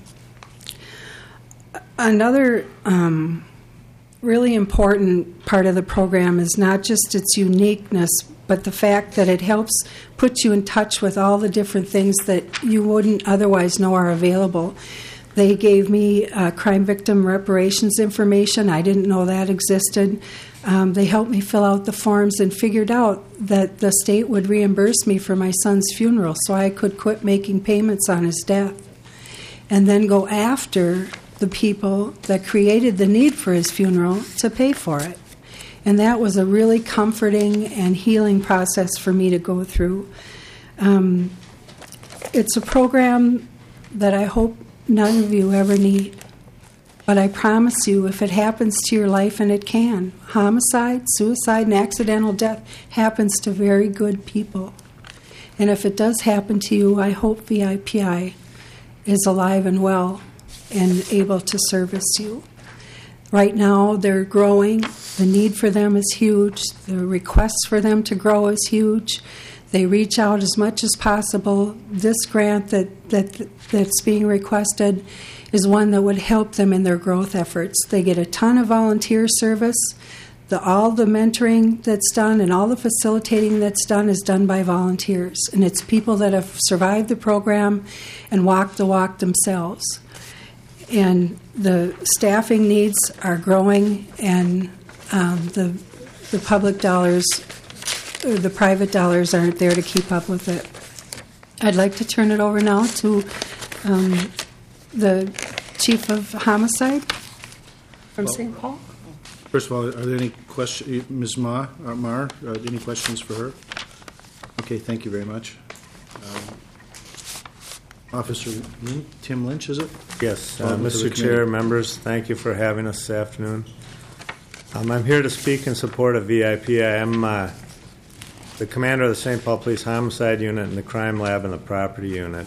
Another really important part of the program is not just its uniqueness, but the fact that it helps put you in touch with all the different things that you wouldn't otherwise know are available. They gave me crime victim reparations information. I didn't know that existed. They helped me fill out the forms and figured out that the state would reimburse me for my son's funeral so I could quit making payments on his death and then go after the people that created the need for his funeral to pay for it. And that was a really comforting and healing process for me to go through. It's a program that I hope none of you ever need. But I promise you, if it happens to your life, and it can, homicide, suicide, and accidental death happens to very good people. And if it does happen to you, I hope VIPI is alive and well and able to service you. Right now, they're growing. The need for them is huge. The requests for them to grow is huge. They reach out as much as possible. This grant that's being requested is one that would help them in their growth efforts. They get a ton of volunteer service. All the mentoring that's done and all the facilitating that's done is done by volunteers. And it's people that have survived the program and walked the walk themselves. And the staffing needs are growing, and the public dollars, or the private dollars, aren't there to keep up with it. I'd like to turn it over now to the Chief of Homicide from St. Paul. First of all, are there any questions, Ms. Mar, any questions for her? Okay, thank you very much. Officer Tim Lynch, is it? Yes, Mr. Chair, members, thank you for having us this afternoon. I'm here to speak in support of VIPI. I am the commander of the St. Paul Police Homicide Unit and the Crime Lab and the Property Unit.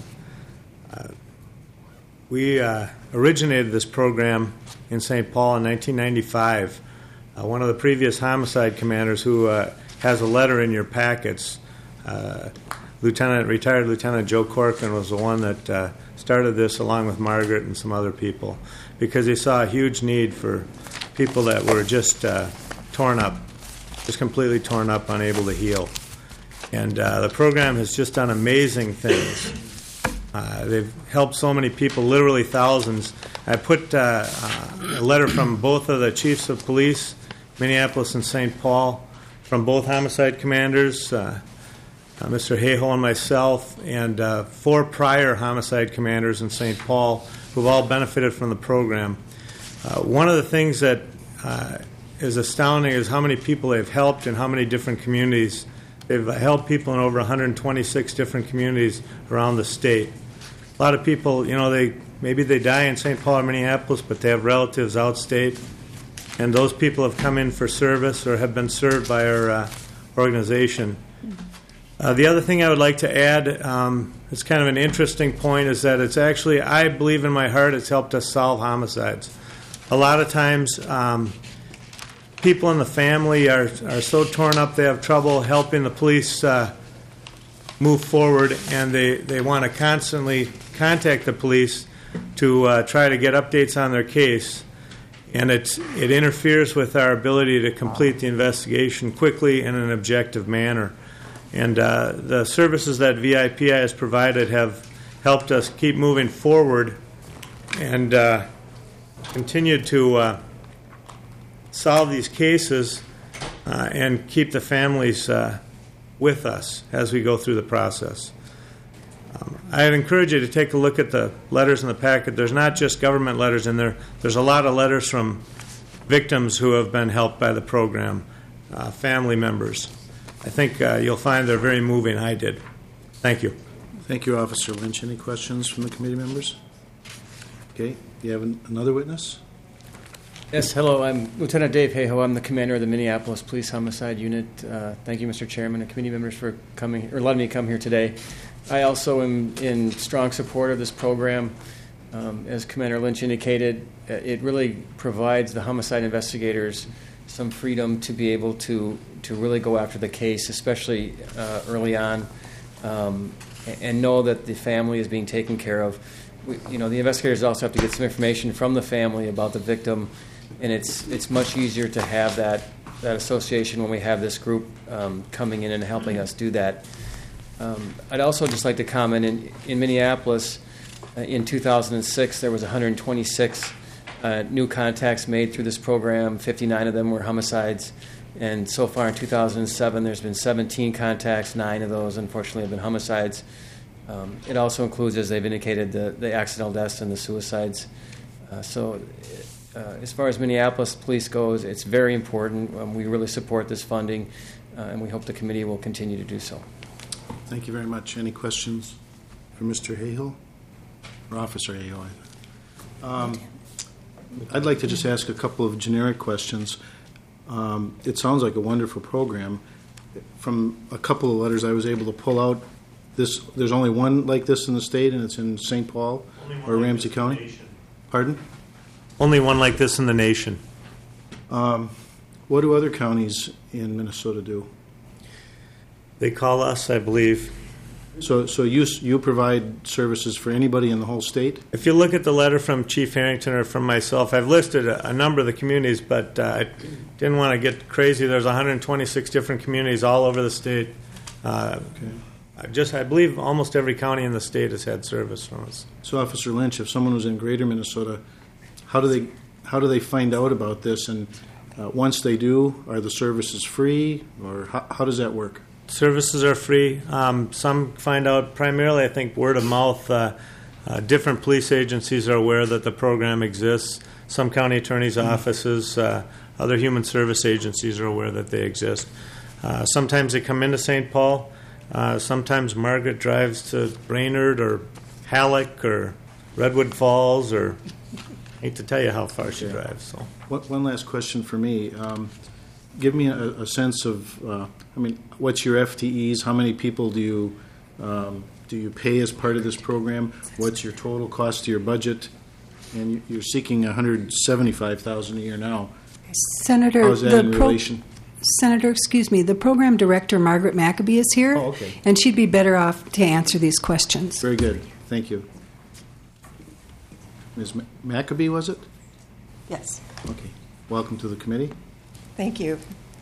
We originated this program in St. Paul in 1995. One of the previous homicide commanders who has a letter in your packets, retired Lieutenant Joe Corcoran, was the one that started this along with Margaret and some other people, because he saw a huge need for people that were just torn up, just completely torn up, unable to heal. And the program has just done amazing things. They've helped so many people, literally thousands. I put a letter from both of the chiefs of police, Minneapolis and St. Paul, from both homicide commanders, Mr. Hayhoe and myself, and 4 prior homicide commanders in St. Paul who've all benefited from the program. One of the things that is astounding is how many people they've helped in how many different communities. They've helped people in over 126 different communities around the state. A lot of people, maybe they die in St. Paul or Minneapolis, but they have relatives outstate, and those people have come in for service or have been served by our organization. The other thing I would like to add, it's kind of an interesting point, is that it's actually, I believe in my heart, it's helped us solve homicides. A lot of times, people in the family are so torn up they have trouble helping the police move forward, and they want to constantly contact the police to try to get updates on their case. And it interferes with our ability to complete the investigation quickly in an objective manner. And the services that VIPI has provided have helped us keep moving forward and continue to solve these cases and keep the families with us as we go through the process. I'd encourage you to take a look at the letters in the packet. There's not just government letters in there. There's a lot of letters from victims who have been helped by the program, family members. I think you'll find they're very moving. I did. Thank you. Thank you, Officer Lynch. Any questions from the committee members? Okay. You have another witness? Yes, hello. I'm Lieutenant Dave Hayhoe. I'm the commander of the Minneapolis Police Homicide Unit. Thank you, Mr. Chairman and committee members, for coming or letting me come here today. I also am in strong support of this program. As Commander Lynch indicated, it really provides the homicide investigators some freedom to be able to really go after the case, especially early on, and know that the family is being taken care of. The investigators also have to get some information from the family about the victim, and it's much easier to have that association when we have this group coming in and helping us do that. I'd also just like to comment, in Minneapolis, in 2006, there was 126 new contacts made through this program. 59 of them were homicides. And so far in 2007, there's been 17 contacts. 9 of those, unfortunately, have been homicides. It also includes, as they've indicated, the accidental deaths and the suicides. As far as Minneapolis police goes, it's very important. We really support this funding, and we hope the committee will continue to do so. Thank you very much. Any questions for Mr. Hayhoe? Or Officer Hayhoe? I'd like to just ask a couple of generic questions. It sounds like a wonderful program. From a couple of letters I was able to pull out, there's only one like this in the state, and it's in St. Paul or Ramsey County? Pardon? Only one like this in the nation. What do other counties in Minnesota do? They call us, I believe. So you provide services for anybody in the whole state? If you look at the letter from Chief Harrington or from myself, I've listed a number of the communities, but I didn't want to get crazy. There's 126 different communities all over the state. I believe almost every county in the state has had service from us. So, Officer Lynch, if someone was in Greater Minnesota, how do they find out about this? And once they do, are the services free, or how does that work? Services are free. Some find out primarily, I think, word of mouth. Different police agencies are aware that the program exists. Some county attorneys' offices, other human service agencies are aware that they exist. Sometimes they come into St. Paul. Sometimes Margaret drives to Brainerd or Halleck or Redwood Falls, or I hate to tell you how far she drives. So, one last question for me. Give me a sense of, what's your FTEs? How many people do you pay as part of this program? What's your total cost to your budget? And you're seeking $175,000 a year now. Senator, how is that in relation? Senator, the program director, Margaret Maccabee, is here. Oh, okay. And she'd be better off to answer these questions. Very good. Thank you. Ms. Maccabee, was it? Yes. Okay. Welcome to the committee. Thank you.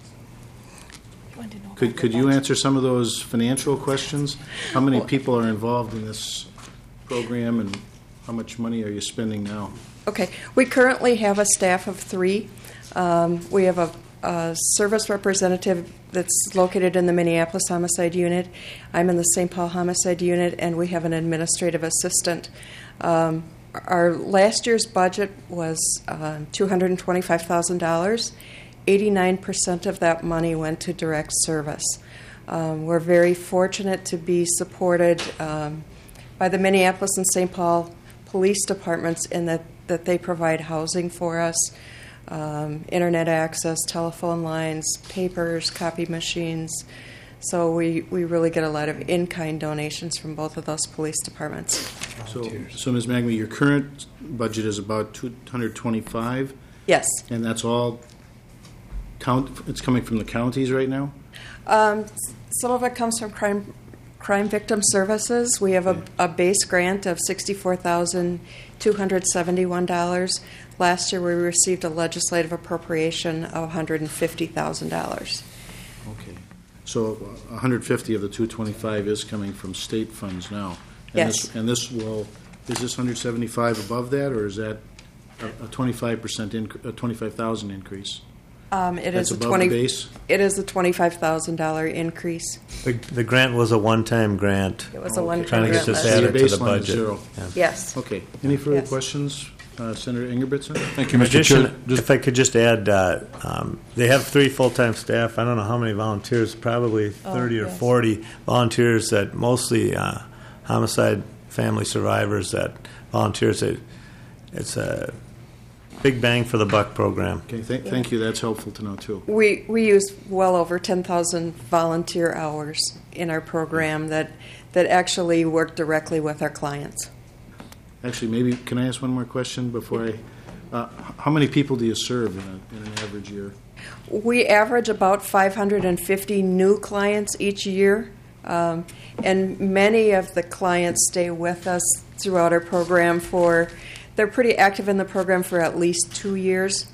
Could you answer some of those financial questions? How many people are involved in this program, and how much money are you spending now? Okay. We currently have a staff of 3. We have a service representative that's located in the Minneapolis Homicide Unit. I'm in the St. Paul Homicide Unit, and we have an administrative assistant. Our last year's budget was $225,000. 89% of that money went to direct service. We're very fortunate to be supported by the Minneapolis and St. Paul police departments in that they provide housing for us, internet access, telephone lines, papers, copy machines. So we really get a lot of in-kind donations from both of those police departments. So Ms. Magme, your current budget is about $225? Yes. And that's all it's coming from the counties right now? Some of it comes from crime victim services. We have a base grant of $64,271. Last year we received a legislative appropriation of $150,000. Okay. So 150 of the 225 is coming from state funds now. And Yes. Is this 175 above that, or is that a 25,000 increase? That's above the base? It is a $25,000 increase. The grant was a one-time grant. It was a one-time Trying to get grant this last added year. to the Baseline is budget. zero. Yeah. Yes. Okay. Any further Yes. questions? Senator Ingebrigtsen? Thank you, In Mr. Chair. addition, if I could just add, they have 3 full-time staff. I don't know how many volunteers, probably 30 or 40 volunteers that mostly homicide family survivors that volunteers. It's a big bang for the buck program. Okay, thank you. That's helpful to know, too. We use well over 10,000 volunteer hours in our program that actually work directly with our clients. Actually, maybe, can I ask one more question before how many people do you serve in an average year? We average about 550 new clients each year, and many of the clients stay with us throughout our program they're pretty active in the program for at least 2 years.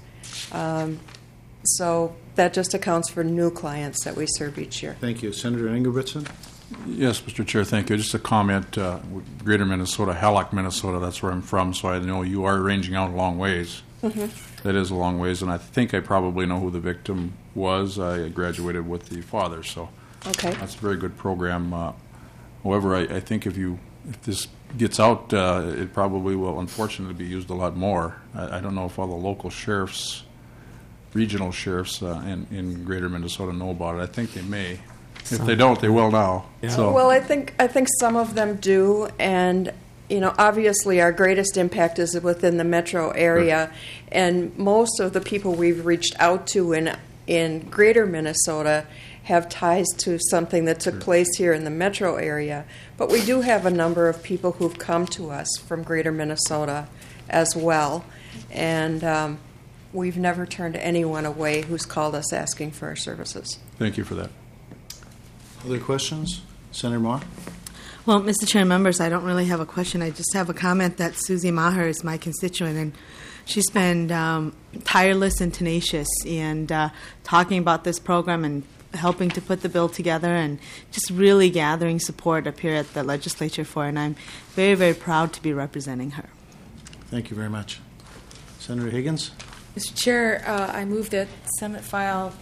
So that just accounts for new clients that we serve each year. Thank you. Senator Ingebrigtsen? Yes, Mr. Chair, thank you. Just a comment, Greater Minnesota, Hallock, Minnesota, that's where I'm from, so I know you are ranging out a long ways. Mm-hmm. That is a long ways, and I think I probably know who the victim was. I graduated with the father, so Okay. that's a very good program. However, I think if this gets out, it probably will, unfortunately, be used a lot more. I don't know if all the local sheriffs, regional sheriffs in Greater Minnesota know about it. I think they may. If they don't, they will now. Yeah. So. Well, I think some of them do, and obviously our greatest impact is within the metro area, and most of the people we've reached out to in Greater Minnesota have ties to something that took place here in the metro area. But we do have a number of people who've come to us from Greater Minnesota as well, and we've never turned anyone away who's called us asking for our services. Thank you for that. Other questions? Senator Moore? Well, Mr. Chair and members, I don't really have a question. I just have a comment that Susie Maher is my constituent, and she's been tireless and tenacious and talking about this program and helping to put the bill together and just really gathering support up here at the legislature for it, and I'm very, very proud to be representing her. Thank you very much. Senator Higgins? Mr. Chair, I move that Senate File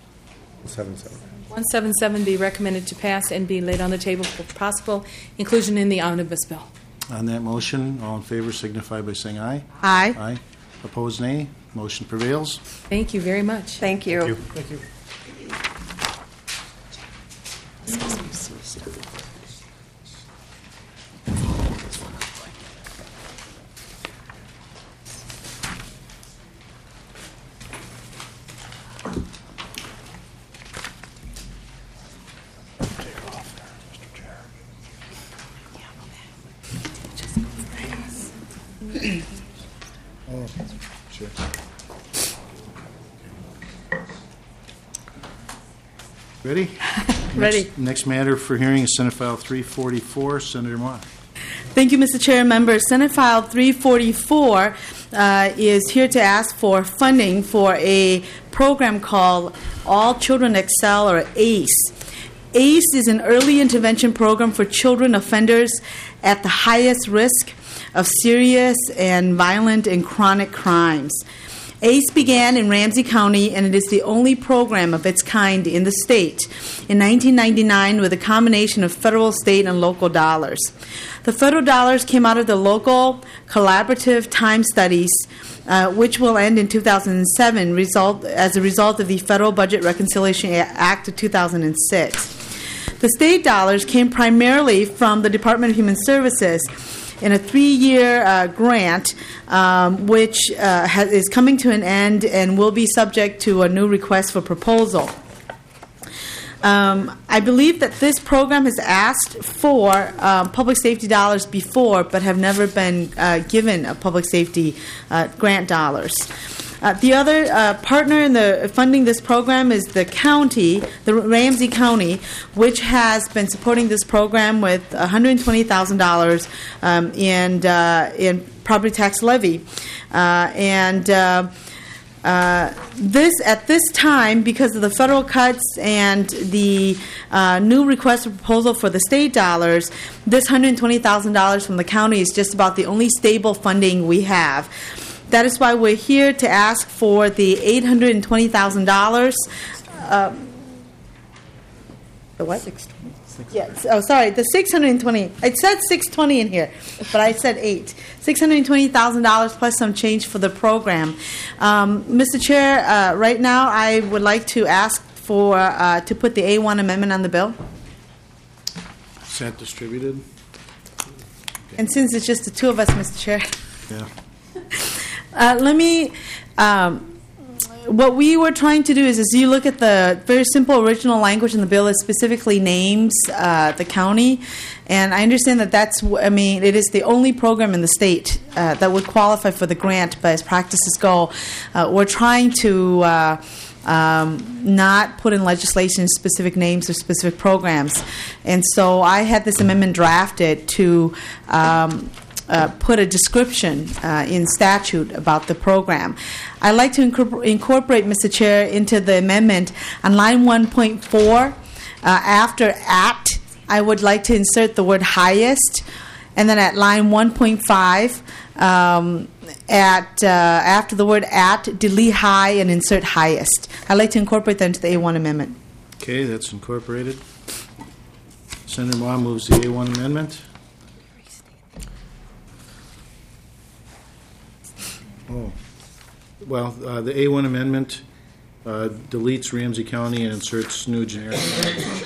177 be recommended to pass and be laid on the table for possible inclusion in the omnibus bill. On that motion, all in favor signify by saying aye. Aye. Aye. Opposed, nay. Motion prevails. Thank you very much. Thank you. Thank you. Oh, sure. Ready? Ready. Next matter for hearing is Senate File 344. Senator Moore. Thank you, Mr. Chair and members. Senate File 344 is here to ask for funding for a program called All Children Excel, or ACE. ACE is an early intervention program for children offenders at the highest risk of serious and violent and chronic crimes. ACE began in Ramsey County, and it is the only program of its kind in the state in 1999 with a combination of federal, state, and local dollars. The federal dollars came out of the local collaborative time studies, which will end in 2007 as a result of the Federal Budget Reconciliation Act of 2006. The state dollars came primarily from the Department of Human Services in a 3-year grant, which is coming to an end and will be subject to a new request for proposal. I believe that this program has asked for public safety dollars before, but have never been given a public safety grant dollars. The other partner in the funding this program is the county, the Ramsey County, which has been supporting this program with $120,000 in property tax levy, this at this time, because of the federal cuts and the new request for proposal for the state dollars, this $120,000 from the county is just about the only stable funding we have. That is why we're here to ask for the $820,000. The what? 620. Yes. Oh, sorry. The $620. It said $620 in here, but I said $620,000 plus some change for the program. Mr. Chair, right now I would like to ask for to put the A1 amendment on the bill. Is that distributed? And since it's just the two of us, Mr. Chair. Yeah. What we were trying to do is you look at the very simple original language in the bill, it specifically names the county, and I understand that it is the only program in the state that would qualify for the grant, but as practices go, we're trying to not put in legislation specific names or specific programs. And so I had this amendment drafted to put a description in statute about the program. I'd like to incorporate, Mr. Chair, into the amendment on line 1.4, after "at," I would like to insert the word "highest," and then at line 1.5, after the word "at," delete "high" and insert "highest." I'd like to incorporate that into the A1 amendment. Okay, that's incorporated. Senator Ma moves the A1 amendment. The A1 amendment deletes Ramsey County and inserts new generic language.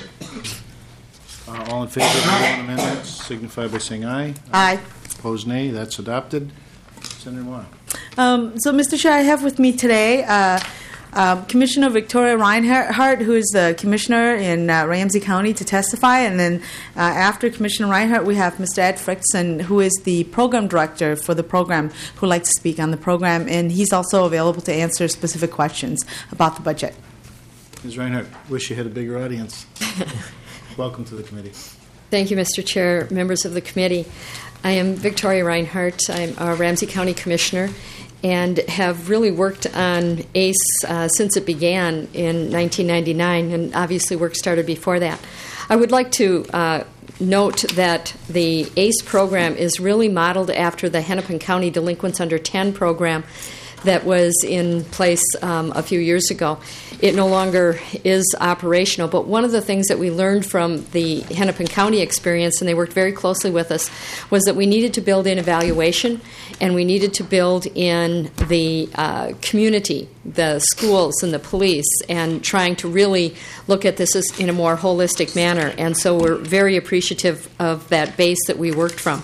All in favor of the A1 amendment signify by saying aye. Aye. Opposed, nay. That's adopted. Senator Moore. So, Mr. Chair, I have with me today Commissioner Victoria Reinhardt, who is the commissioner in Ramsey County, to testify. And then after Commissioner Reinhardt, we have Mr. Ed Frickson, who is the program director for the program, who would like to speak on the program. And he's also available to answer specific questions about the budget. Ms. Reinhardt, wish you had a bigger audience. Welcome to the committee. Thank you, Mr. Chair, members of the committee. I am Victoria Reinhardt. I'm a Ramsey County Commissioner and have really worked on ACE since it began in 1999, and obviously work started before that. I would like to note that the ACE program is really modeled after the Hennepin County Delinquents Under 10 program that was in place a few years ago. It no longer is operational, but one of the things that we learned from the Hennepin County experience, and they worked very closely with us, was that we needed to build in evaluation, and we needed to build in the community, the schools and the police, and trying to really look at this in a more holistic manner. And so we're very appreciative of that base that we worked from.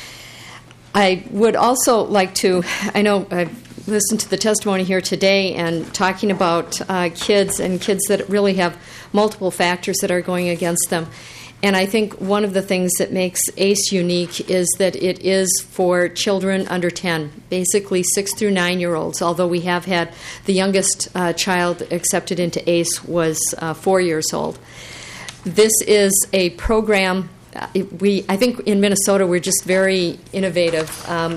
I would also like to, I know I've listened to the testimony here today and talking about kids that really have multiple factors that are going against them. And I think one of the things that makes ACE unique is that it is for children under 10, basically 6 through 9-year-olds, although we have had the youngest child accepted into ACE was 4 years old. This is a program, I think in Minnesota we're just very innovative.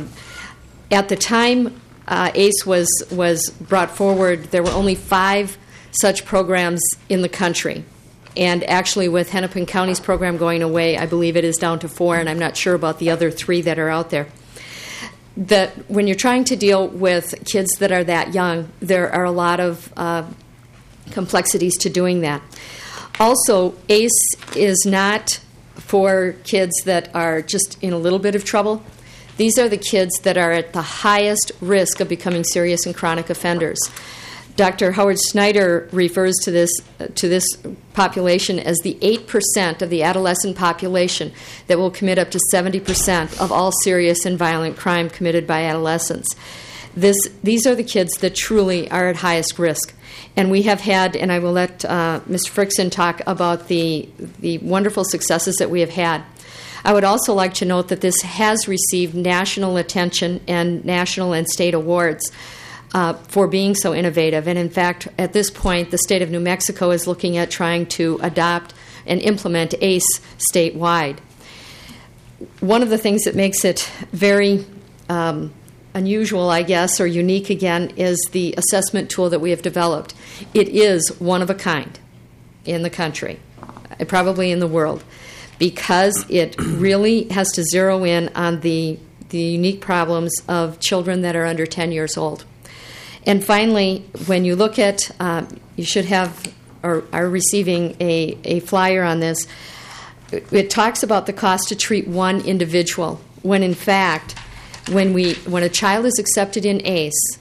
At the time ACE was brought forward, there were only 5 such programs in the country. And actually, with Hennepin County's program going away, I believe it is down to 4, and I'm not sure about the other 3 that are out there. that when you're trying to deal with kids that are that young, there are a lot of complexities to doing that. Also, ACE is not for kids that are just in a little bit of trouble. These are the kids that are at the highest risk of becoming serious and chronic offenders. Dr. Howard Snyder refers to this population as the 8% of the adolescent population that will commit up to 70% of all serious and violent crime committed by adolescents. These are the kids that truly are at highest risk. And we have had, and I will let Mr. Frickson talk about the wonderful successes that we have had. I would also like to note that this has received national attention and national and state awards for being so innovative. And in fact, at this point, the state of New Mexico is looking at trying to adopt and implement ACE statewide. One of the things that makes it very unusual, I guess, or unique again, is the assessment tool that we have developed. It is one of a kind in the country, probably in the world, because it really has to zero in on the unique problems of children that are under 10 years old. And finally, when you look at, you should have or are receiving a flyer on this, it talks about the cost to treat one individual, when in fact, when a child is accepted in ACE,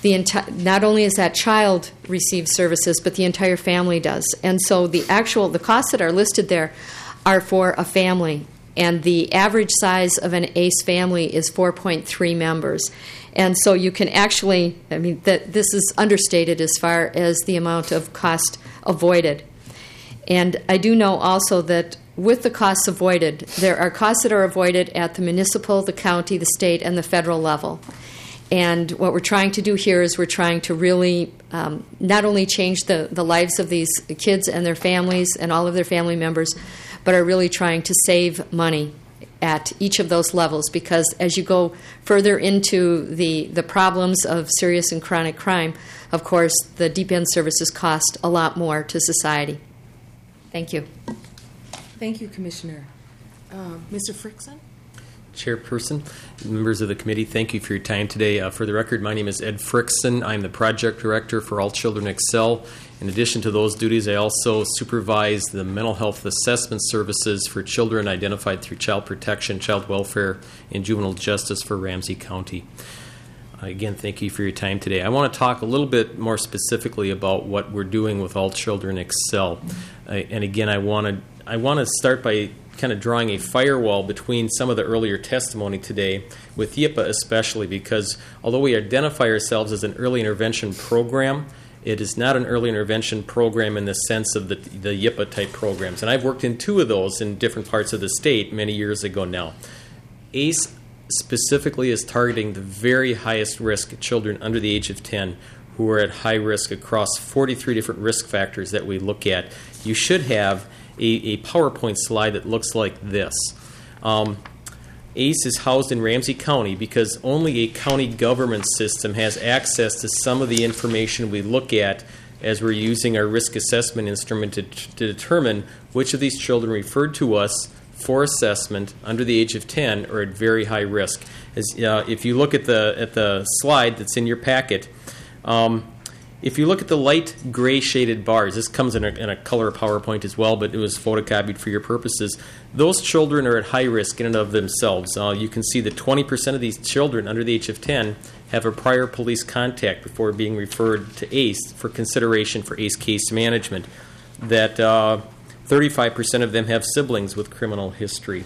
not only does that child receive services, but the entire family does. And so the costs that are listed there are for a family, and the average size of an ACE family is 4.3 members. And so you can actually, this is understated as far as the amount of cost avoided. And I do know also that with the costs avoided, there are costs that are avoided at the municipal, the county, the state, and the federal level. And what we're trying to do here is we're trying to really not only change the lives of these kids and their families and all of their family members, but are really trying to save money at each of those levels, because as you go further into the problems of serious and chronic crime, of course, the deep end services cost a lot more to society. Thank you. Thank you, Commissioner. Mr. Frickson? Chairperson, members of the committee, thank you for your time today. For the record, my name is Ed Frickson. I'm the project director for All Children Excel. In addition to those duties, I also supervise the mental health assessment services for children identified through child protection, child welfare, and juvenile justice for Ramsey County. Again, thank you for your time today. I want to talk a little bit more specifically about what we're doing with All Children Excel. And again, I want to start by kind of drawing a firewall between some of the earlier testimony today, with YIPA especially, because although we identify ourselves as an early intervention program, it is not an early intervention program in the sense of the YIPA type programs. And I've worked in two of those in different parts of the state many years ago now. ACE specifically is targeting the very highest risk children under the age of 10 who are at high risk across 43 different risk factors that we look at. You should have a PowerPoint slide that looks like this. ACE is housed in Ramsey County because only a county government system has access to some of the information we look at as we're using our risk assessment instrument to determine which of these children referred to us for assessment under the age of 10 are at very high risk. If you look at the slide that's in your packet, if you look at the light gray shaded bars, this comes in a color PowerPoint as well, but it was photocopied for your purposes. Those children are at high risk in and of themselves. You can see that 20% of these children under the age of 10 have a prior police contact before being referred to ACE for consideration for ACE case management. That 35% of them have siblings with criminal history.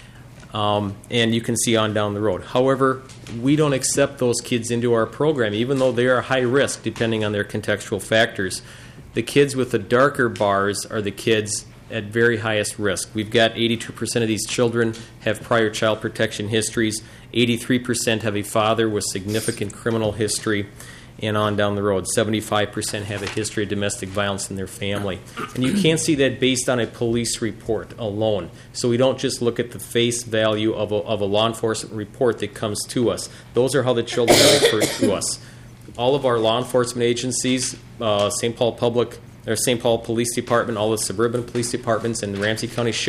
And you can see on down the road. However, we don't accept those kids into our program, even though they are high risk depending on their contextual factors. The kids with the darker bars are the kids at very highest risk. We've got 82% of these children have prior child protection histories, 83% have a father with significant criminal history, and on down the road, 75% have a history of domestic violence in their family. And you can't see that based on a police report alone. So we don't just look at the face value of a law enforcement report that comes to us. Those are how the children are referred to us. All of our law enforcement agencies, St. Paul Police Department, all the suburban police departments, and the Ramsey County Sheriff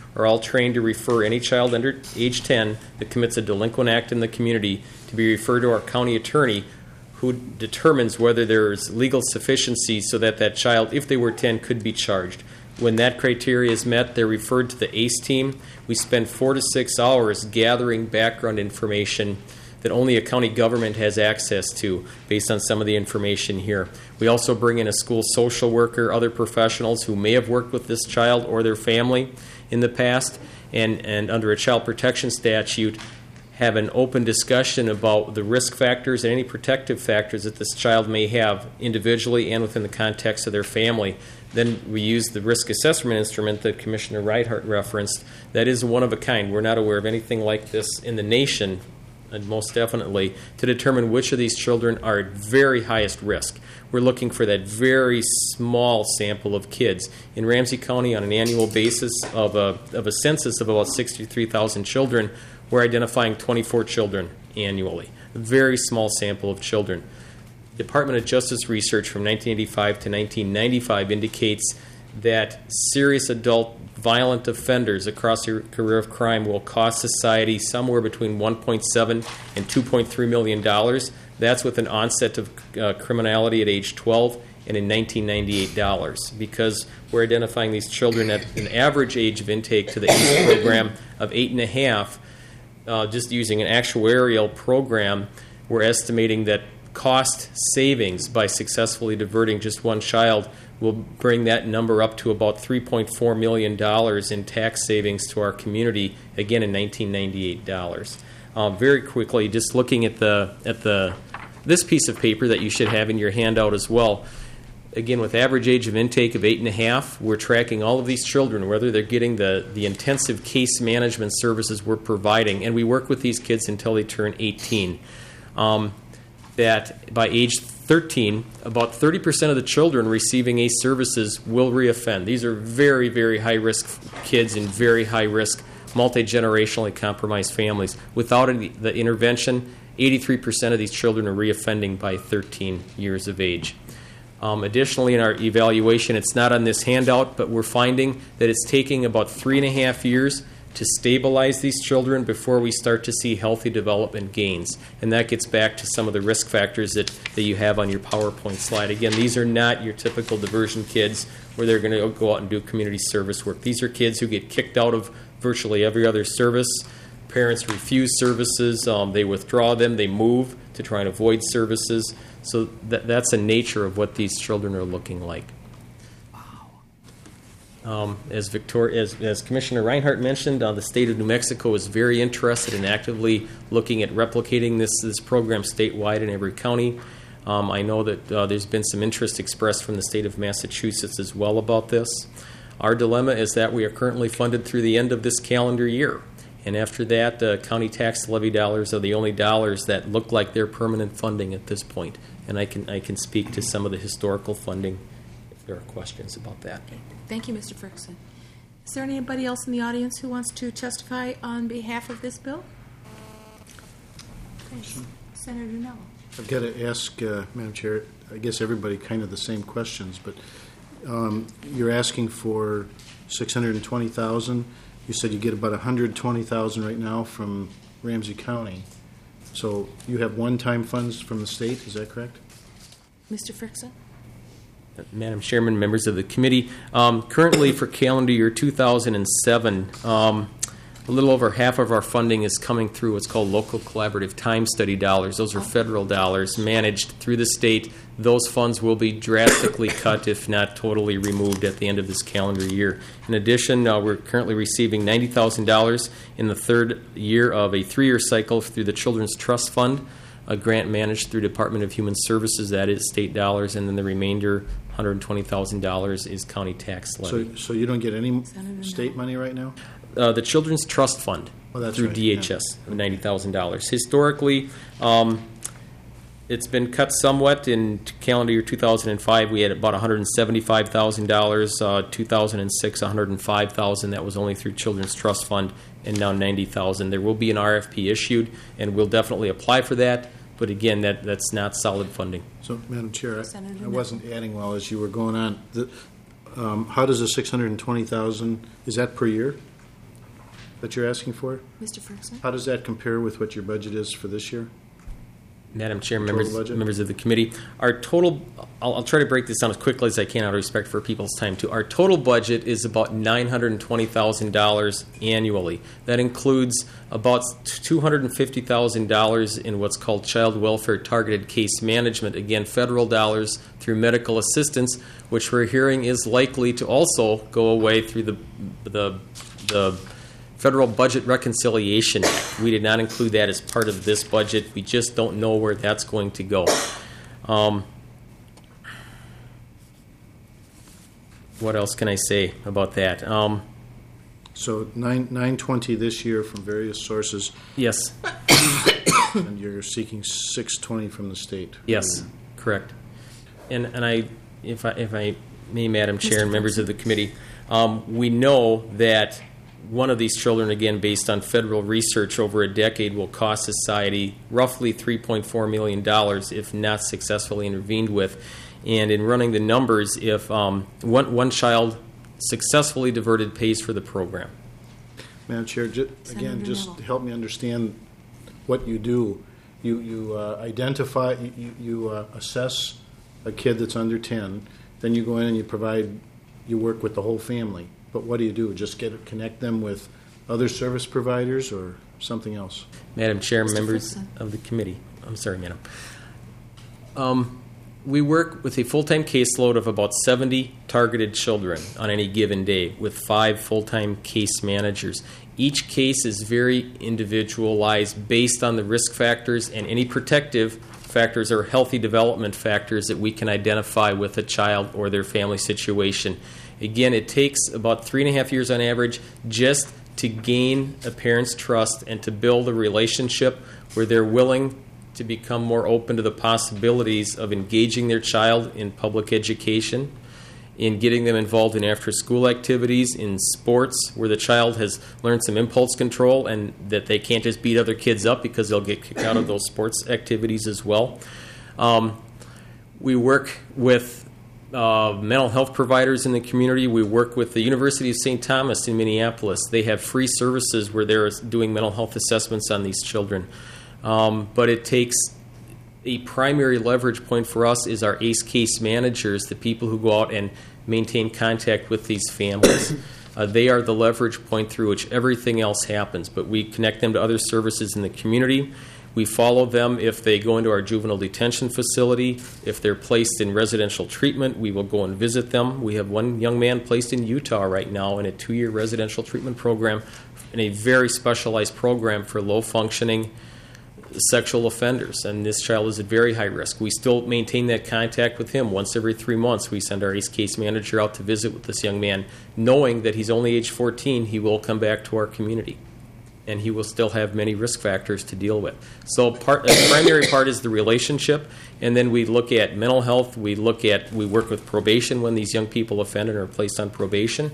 are all trained to refer any child under age 10 that commits a delinquent act in the community to be referred to our county attorney, who determines whether there is legal sufficiency so that that child, if they were 10, could be charged. When that criteria is met, they're referred to the ACE team. We spend 4 to 6 hours gathering background information that only a county government has access to based on some of the information here. We also bring in a school social worker, other professionals who may have worked with this child or their family in the past, and under a child protection statute, have an open discussion about the risk factors and any protective factors that this child may have individually and within the context of their family. Then we use the risk assessment instrument that Commissioner Reinhardt referenced. That is one of a kind. We're not aware of anything like this in the nation, and most definitely, to determine which of these children are at very highest risk. We're looking for that very small sample of kids. In Ramsey County, on an annual basis of a census of about 63,000 children, we're identifying 24 children annually. A very small sample of children. Department of Justice research from 1985 to 1995 indicates that serious adult violent offenders across their career of crime will cost society somewhere between $1.7 and $2.3 million. That's with an onset of criminality at age 12 and in 1998 dollars, because we're identifying these children at an average age of intake to the ACE program of 8.5. Just using an actuarial program, we're estimating that cost savings by successfully diverting just one child will bring that number up to about $3.4 million in tax savings to our community, again in 1998 dollars. Very quickly, just looking at this piece of paper that you should have in your handout as well. Again, with average age of intake of 8.5, we're tracking all of these children, whether they're getting the intensive case management services we're providing, and we work with these kids until they turn 18. That by age 13, about 30% of the children receiving ACE services will reoffend. These are very, very high-risk kids in very high-risk, multi-generationally compromised families. Without the intervention, 83% of these children are reoffending by 13 years of age. Additionally, in our evaluation, it's not on this handout, but we're finding that it's taking about 3.5 years to stabilize these children before we start to see healthy development gains. And that gets back to some of the risk factors that you have on your PowerPoint slide. Again, these are not your typical diversion kids where they're going to go out and do community service work. These are kids who get kicked out of virtually every other service. Parents refuse services. They withdraw them. They move to try and avoid services. So that's the nature of what these children are looking like. As Commissioner Reinhardt mentioned, the state of New Mexico is very interested in actively looking at replicating this program statewide in every county. I know that there's been some interest expressed from the state of Massachusetts as well about this. Our dilemma is that we are currently funded through the end of this calendar year. And after that, county tax levy dollars are the only dollars that look like they're permanent funding at this point. And I can speak to some of the historical funding if there are questions about that. Thank you, Mr. Frickson. Is there anybody else in the audience who wants to testify on behalf of this bill? Okay. Senator Nell. I've got to ask, Madam Chair, I guess everybody kind of the same questions, but you're asking for $620,000. You said you get about $120,000 right now from Ramsey County. So you have one-time funds from the state, is that correct? Mr. Frickson? Madam Chairman, members of the committee, currently for calendar year 2007, a little over half of our funding is coming through what's called local collaborative time study dollars. Those are federal dollars managed through the state. Those funds will be drastically cut, if not totally removed, at the end of this calendar year. In addition, we're currently receiving $90,000 in the third year of a 3-year cycle through the Children's Trust Fund, a grant managed through Department of Human Services. That is state dollars, and then the remainder, $120,000, is county tax levy. So you don't get any state money right now? The Children's Trust Fund through right, DHS, $90,000. Historically, it's been cut somewhat. In calendar year 2005, we had about $175,000. 2006, $105,000. That was only through Children's Trust Fund, and now $90,000. There will be an RFP issued, and we'll definitely apply for that. But again, that's not solid funding. So, Madam Chair, I wasn't adding well as you were going on. How does the $620,000, is that per year? that you're asking for? Mr. Ferguson? How does that compare with what your budget is for this year? Madam Chair, Total budget? members of the committee, our total, I'll try to break this down as quickly as I can out of respect for people's time too. Our total budget is about $920,000 annually. That includes about $250,000 in what's called child welfare targeted case management, again, federal dollars through medical assistance, which we're hearing is likely to also go away through the Federal Budget Reconciliation Act. We did not include that as part of this budget. We just don't know where that's going to go. What else can I say about that? So 920 this year from various sources. Yes. And you're seeking 620 from the state. Yes, correct. And I, if I may, Madam Chair and members of the committee, we know that one of these children, again, based on federal research over a decade, will cost society roughly $3.4 million if not successfully intervened with. And in running the numbers, if one child successfully diverted pays for the program. Madam Chair, again, just to help me understand what you do. You identify, you assess a kid that's under 10, then you go in and you work with the whole family. But what do? Just connect them with other service providers or something else? Madam Chair, members of the committee. I'm sorry, Madam. We work with a full-time caseload of about 70 targeted children on any given day with 5 full-time case managers. Each case is very individualized based on the risk factors and any protective factors or healthy development factors that we can identify with a child or their family situation. Again, it takes about 3.5 years on average just to gain a parent's trust and to build a relationship where they're willing to become more open to the possibilities of engaging their child in public education, in getting them involved in after-school activities, in sports where the child has learned some impulse control and that they can't just beat other kids up because they'll get kicked out of those sports activities as well. We work with mental health providers in the community. We work with the University of St. Thomas in Minneapolis. They have free services where they're doing mental health assessments on these children. But it takes a primary leverage point for us is our ACE case managers, the people who go out and maintain contact with these families. They are the leverage point through which everything else happens, but we connect them to other services in the community. We follow them if they go into our juvenile detention facility. If they're placed in residential treatment, we will go and visit them. We have one young man placed in Utah right now in a 2-year residential treatment program in a very specialized program for low-functioning sexual offenders, and this child is at very high risk. We still maintain that contact with him. Once every 3 months, we send our ACE case manager out to visit with this young man, knowing that he's only age 14, he will come back to our community, and he will still have many risk factors to deal with. So the primary part is the relationship, and then we look at mental health. We work with probation when these young people offend and are placed on probation.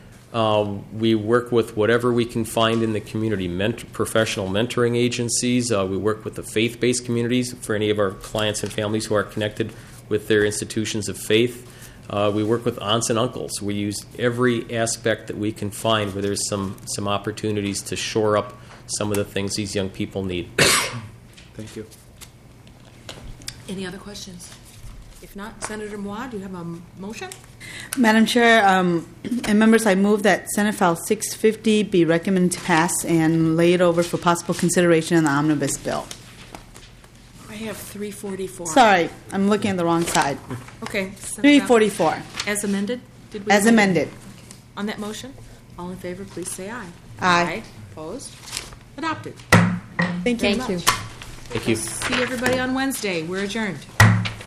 We work with whatever we can find in the community, professional mentoring agencies. We work with the faith-based communities for any of our clients and families who are connected with their institutions of faith. We work with aunts and uncles. We use every aspect that we can find where there's some opportunities to shore up some of the things these young people need. Thank you. Any other questions? If not, Senator Moore, do you have a motion? Madam Chair, and members, I move that Senate File 650 be recommended to pass and lay it over for possible consideration in the omnibus bill. I have 344. Sorry, I'm looking at the wrong side. Okay. 344. As amended? As amended. Okay. On that motion, all in favor, please say aye. Aye. Opposed? Adopted. Thank you. Thank you. Thank you. See everybody on Wednesday. We're adjourned.